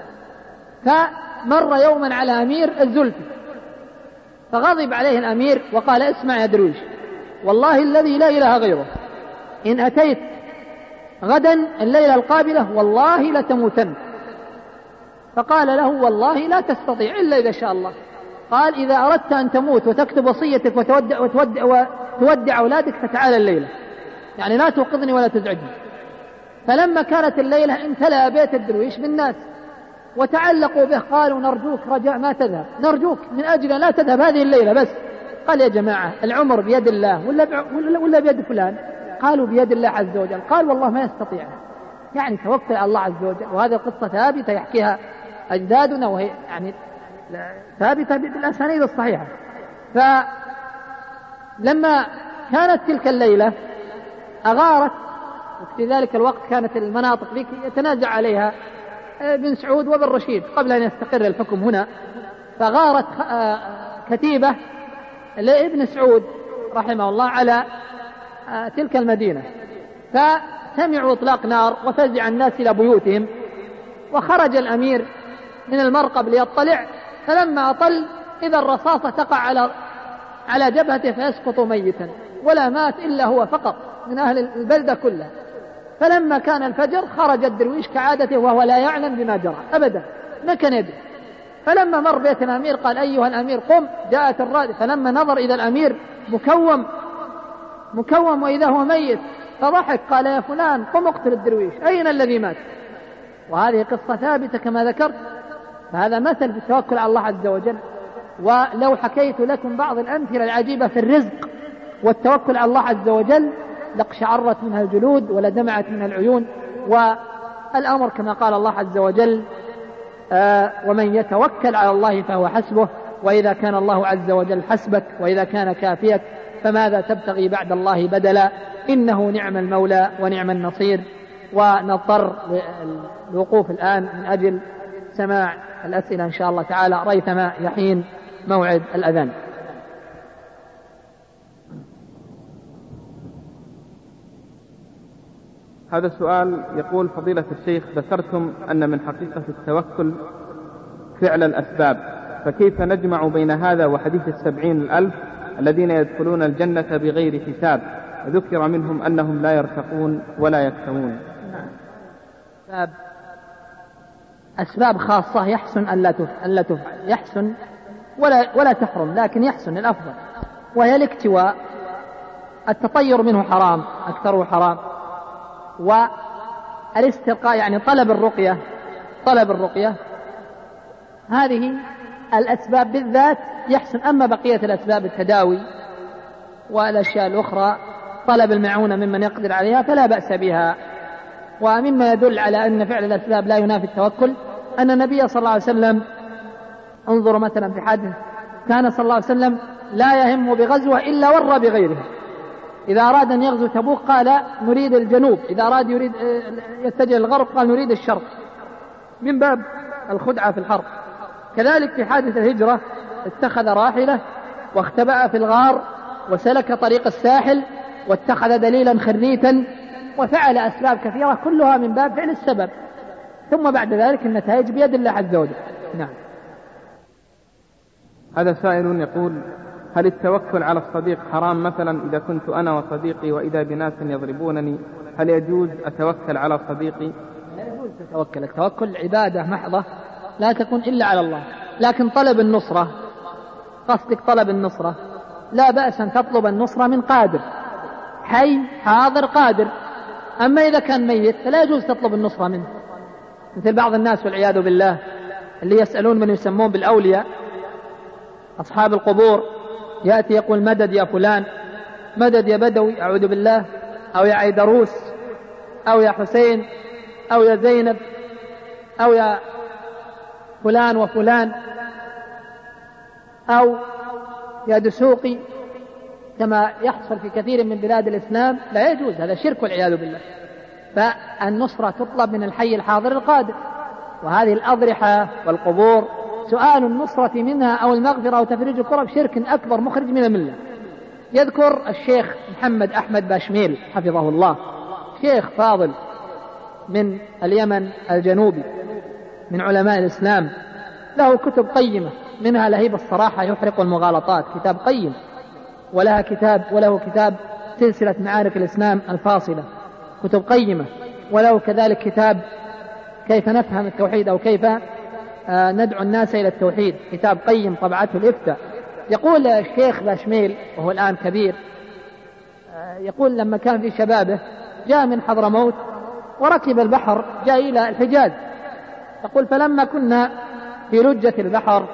فمر يوما على أمير الزلفي فغضب عليه الأمير وقال: اسمع يا درويش، والله الذي لا إله غيره، إن أتيت غدا الليلة القابلة والله لتموتن. فقال له: والله لا تستطيع إلا إذا شاء الله. قال: إذا أردت أن تموت وتكتب وصيتك وتودع, وتودع, وتودع أولادك فتعال الليلة، يعني لا توقظني ولا تزعجني. فلما كانت الليلة امتلأ بيت الدرويش بالناس وتعلقوا به، قالوا: نرجوك رجاء ما تذهب، نرجوك من أجل لا تذهب هذه الليلة بس. قال: يا جماعة، العمر بيد الله ولا, ولا بيد فلان؟ قالوا: بيد الله عز وجل. قال: والله ما يستطيع. يعني توكل على الله عز وجل. وهذه القصة ثابتة يحكيها أجدادنا، وهي يعني ثابتة بالأسانيد الصحيحة. فلما كانت تلك الليلة أغارت، وفي ذلك الوقت كانت المناطق ذيك يتنازع عليها بن سعود وبن رشيد قبل أن يستقر الحكم هنا. فغارت كتيبة لابن سعود رحمه الله على تلك المدينة، فسمعوا إطلاق نار وفزع الناس إلى بيوتهم. وخرج الأمير من المرقب ليطلع، فلما أطل إذا الرصاصة تقع على على جبهته فيسقط ميتا، ولا مات إلا هو فقط من أهل البلدة كلها. فلما كان الفجر خرج الدرويش كعادته وهو لا يعلم بما جرى أبدا، ما كان يدري. فلما مر بيت الأمير قال: أيها الأمير قم، جاءت الرادفة. فلما نظر إلى الأمير مكوم مكوم وإذا هو ميت فضحك، قال: يا فلان قم اقتل الدرويش، أين الذي مات؟ وهذه قصة ثابتة كما ذكرت. فهذا مثل في التوكل على الله عز وجل. ولو حكيت لكم بعض الأمثلة العجيبة في الرزق والتوكل على الله عز وجل لاقشعرت منها الجلود ولدمعت منها العيون. والأمر كما قال الله عز وجل: آه ومن يتوكل على الله فهو حسبه، وإذا كان الله عز وجل حسبك وإذا كان كافيك فماذا تبتغي بعد الله بدلا، إنه نعم المولى ونعم النصير. ونضطر للوقوف الآن من أجل سماع الأسئلة إن شاء الله تعالى ريثما يحين موعد الأذان. هذا السؤال يقول: فضيلة الشيخ، ذكرتم أن من حقيقة التوكل فعل الأسباب، فكيف نجمع بين هذا وحديث السبعين الألف الذين يدخلون الجنة بغير حساب، وذكر منهم أنهم لا يرتقون ولا يكتمون؟ أسباب أسباب خاصة يحسن ألا تفعل، يحسن ولا, ولا تحرم، لكن يحسن الأفضل، وهي الاكتواء. التطير منه حرام، أكثره حرام. والاسترقاء يعني طلب الرقية طلب الرقية هذه الأسباب بالذات يحسن. أما بقية الأسباب التداوي والأشياء الأخرى طلب المعونة ممن يقدر عليها فلا بأس بها. ومما يدل على أن فعل الأسباب لا ينافي التوكل أن النبي صلى الله عليه وسلم، انظروا مثلا في حديث، كان صلى الله عليه وسلم لا يهم بغزوة إلا ور بغيره. إذا أراد أن يغزو تبوك قال نريد الجنوب، إذا أراد يريد يتجه الغرب قال نريد الشرق، من باب الخدعة في الحرب. كذلك في حادث الهجرة اتخذ راحلة واختبأ في الغار وسلك طريق الساحل واتخذ دليلا خريتا وفعل أسباب كثيرة كلها من باب فعل السبب، ثم بعد ذلك النتائج بيد الله عز وجل. نعم. هذا سائل يقول: هل التوكل على الصديق حرام؟ مثلا إذا كنت أنا وصديقي وإذا بناس يضربونني هل يجوز أتوكل على صديقي؟ لا يجوز تتوكل، التوكل عبادة محضة لا تكون إلا على الله، لكن طلب النصرة، قصدك طلب النصرة، لا بأس أن تطلب النصرة من قادر حي حاضر قادر. أما إذا كان ميت فلا يجوز تطلب النصرة منه، مثل بعض الناس والعياذ بالله اللي يسألون من يسمون بالأولياء أصحاب القبور، يأتي يقول: مدد يا فلان، مدد يا بدوي أعوذ بالله، أو يا عيدروس، أو يا حسين، أو يا زينب، أو يا فلان وفلان، أو يا دسوقي، كما يحصل في كثير من بلاد الإسلام. لا يجوز، هذا شرك والعياذ بالله. فالنصرة تطلب من الحي الحاضر القادر. وهذه الأضرحة والقبور سؤال النصرة منها أو المغفرة أو تفريج الكرب شرك أكبر مخرج من الملة. يذكر الشيخ محمد أحمد باشميل حفظه الله، شيخ فاضل من اليمن الجنوبي من علماء الإسلام، له كتب قيمة، منها لهيب الصراحة يحرق المغالطات، كتاب قيم، ولها كتاب وله كتاب سلسلة معارك الإسلام الفاصلة، كتب قيمة، وله كذلك كتاب كيف نفهم التوحيد أو كيف آه ندعو الناس إلى التوحيد، كتاب قيم طبعته الإفتاء. يقول الشيخ باشميل وهو الآن كبير، آه يقول لما كان في شبابه جاء من حضرموت وركب البحر جاء إلى الحجاز، يقول: فلما كنا في لجة البحر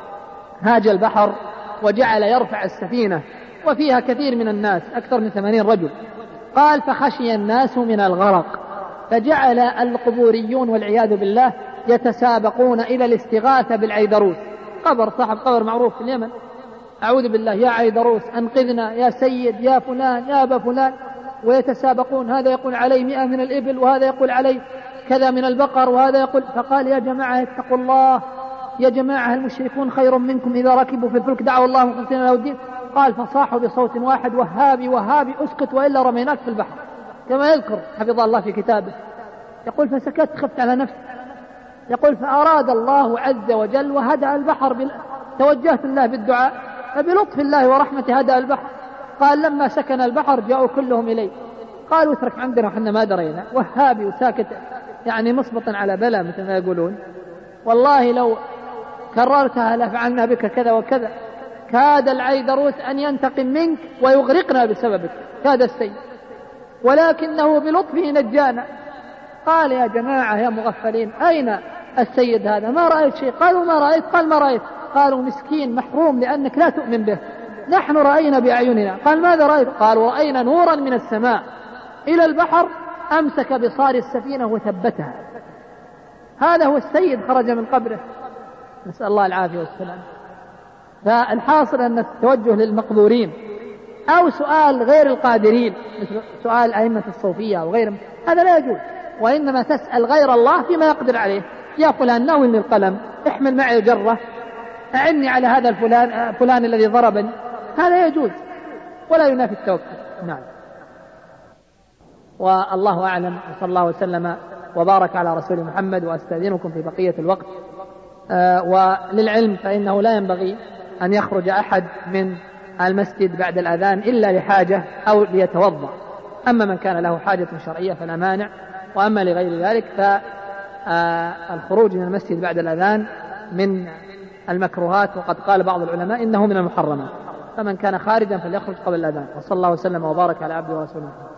هاج البحر وجعل يرفع السفينة وفيها كثير من الناس أكثر من ثمانين رجل، قال: فخشي الناس من الغرق، فجعل القبوريون والعياذ بالله يتسابقون إلى الاستغاثة بالعيدروس، قبر صاحب قبر معروف في اليمن، أعوذ بالله، يا عيدروس أنقذنا، يا سيد، يا فلان، يا أبا فلان، ويتسابقون، هذا يقول علي مئة من الإبل، وهذا يقول علي كذا من البقر، وهذا يقول. فقال: يا جماعة اتقوا الله، يا جماعة المشركون خير منكم إذا ركبوا في الفلك دعوا الله مخلصين له الدين. قال: فصاحوا بصوت واحد: وهابي وهابي اسكت وإلا رميناك في البحر، كما يذكر حفظ الله في كتابه. يقول: فسكت خفت على نفسي. يقول: فأراد الله عز وجل وهدأ البحر بال... توجهت الله بالدعاء، فبلطف الله ورحمته هدأ البحر. قال: لما سكن البحر جاءوا كلهم إليه، قالوا: اترك عندنا وحنا ما درينا، وهابي وساكت، يعني مصبط على بلا مثل ما يقولون، والله لو كررتها لفعلنا بك كذا وكذا، كاد العيدروس أن ينتقم منك ويغرقنا بسببك، كاد السيد، ولكنه بلطفه نجانا. قال: يا جماعة يا مغفلين، أين السيد هذا؟ ما رأيت شيء. قالوا: ما رأيت. قال: ما رأيت. قالوا: مسكين محروم لأنك لا تؤمن به، نحن رأينا بأعيننا. قال: ماذا رأيت؟ قالوا: رأينا نورا من السماء إلى البحر أمسك بصار السفينة وثبتها. هذا هو السيد خرج من قبره، نسأل الله العافية والسلام. فالحاصل أن التوجه للمقدورين أو سؤال غير القادرين مثل سؤال أئمة الصوفية وغيرهم هذا لا يجوز، وإنما تسأل غير الله فيما يقدر عليه. يا فلان ناولني القلم، احمل معي جرة، أعني على هذا الفلان فلان الذي ضربني، هذا يجوز ولا ينافي التوكل. نعم. والله أعلم، وصلى الله وسلم وبارك على رسول محمد. وأستأذنكم في بقية الوقت. آه وللعلم فإنه لا ينبغي أن يخرج أحد من المسجد بعد الأذان إلا لحاجة أو ليتوضأ. أما من كان له حاجة شرعية فلا مانع، وأما لغير ذلك فالخروج من المسجد بعد الأذان من المكروهات، وقد قال بعض العلماء إنه من المحرمات، فمن كان خارجا فليخرج قبل الأذان. وصلى الله وسلم وبارك على عبده ورسوله.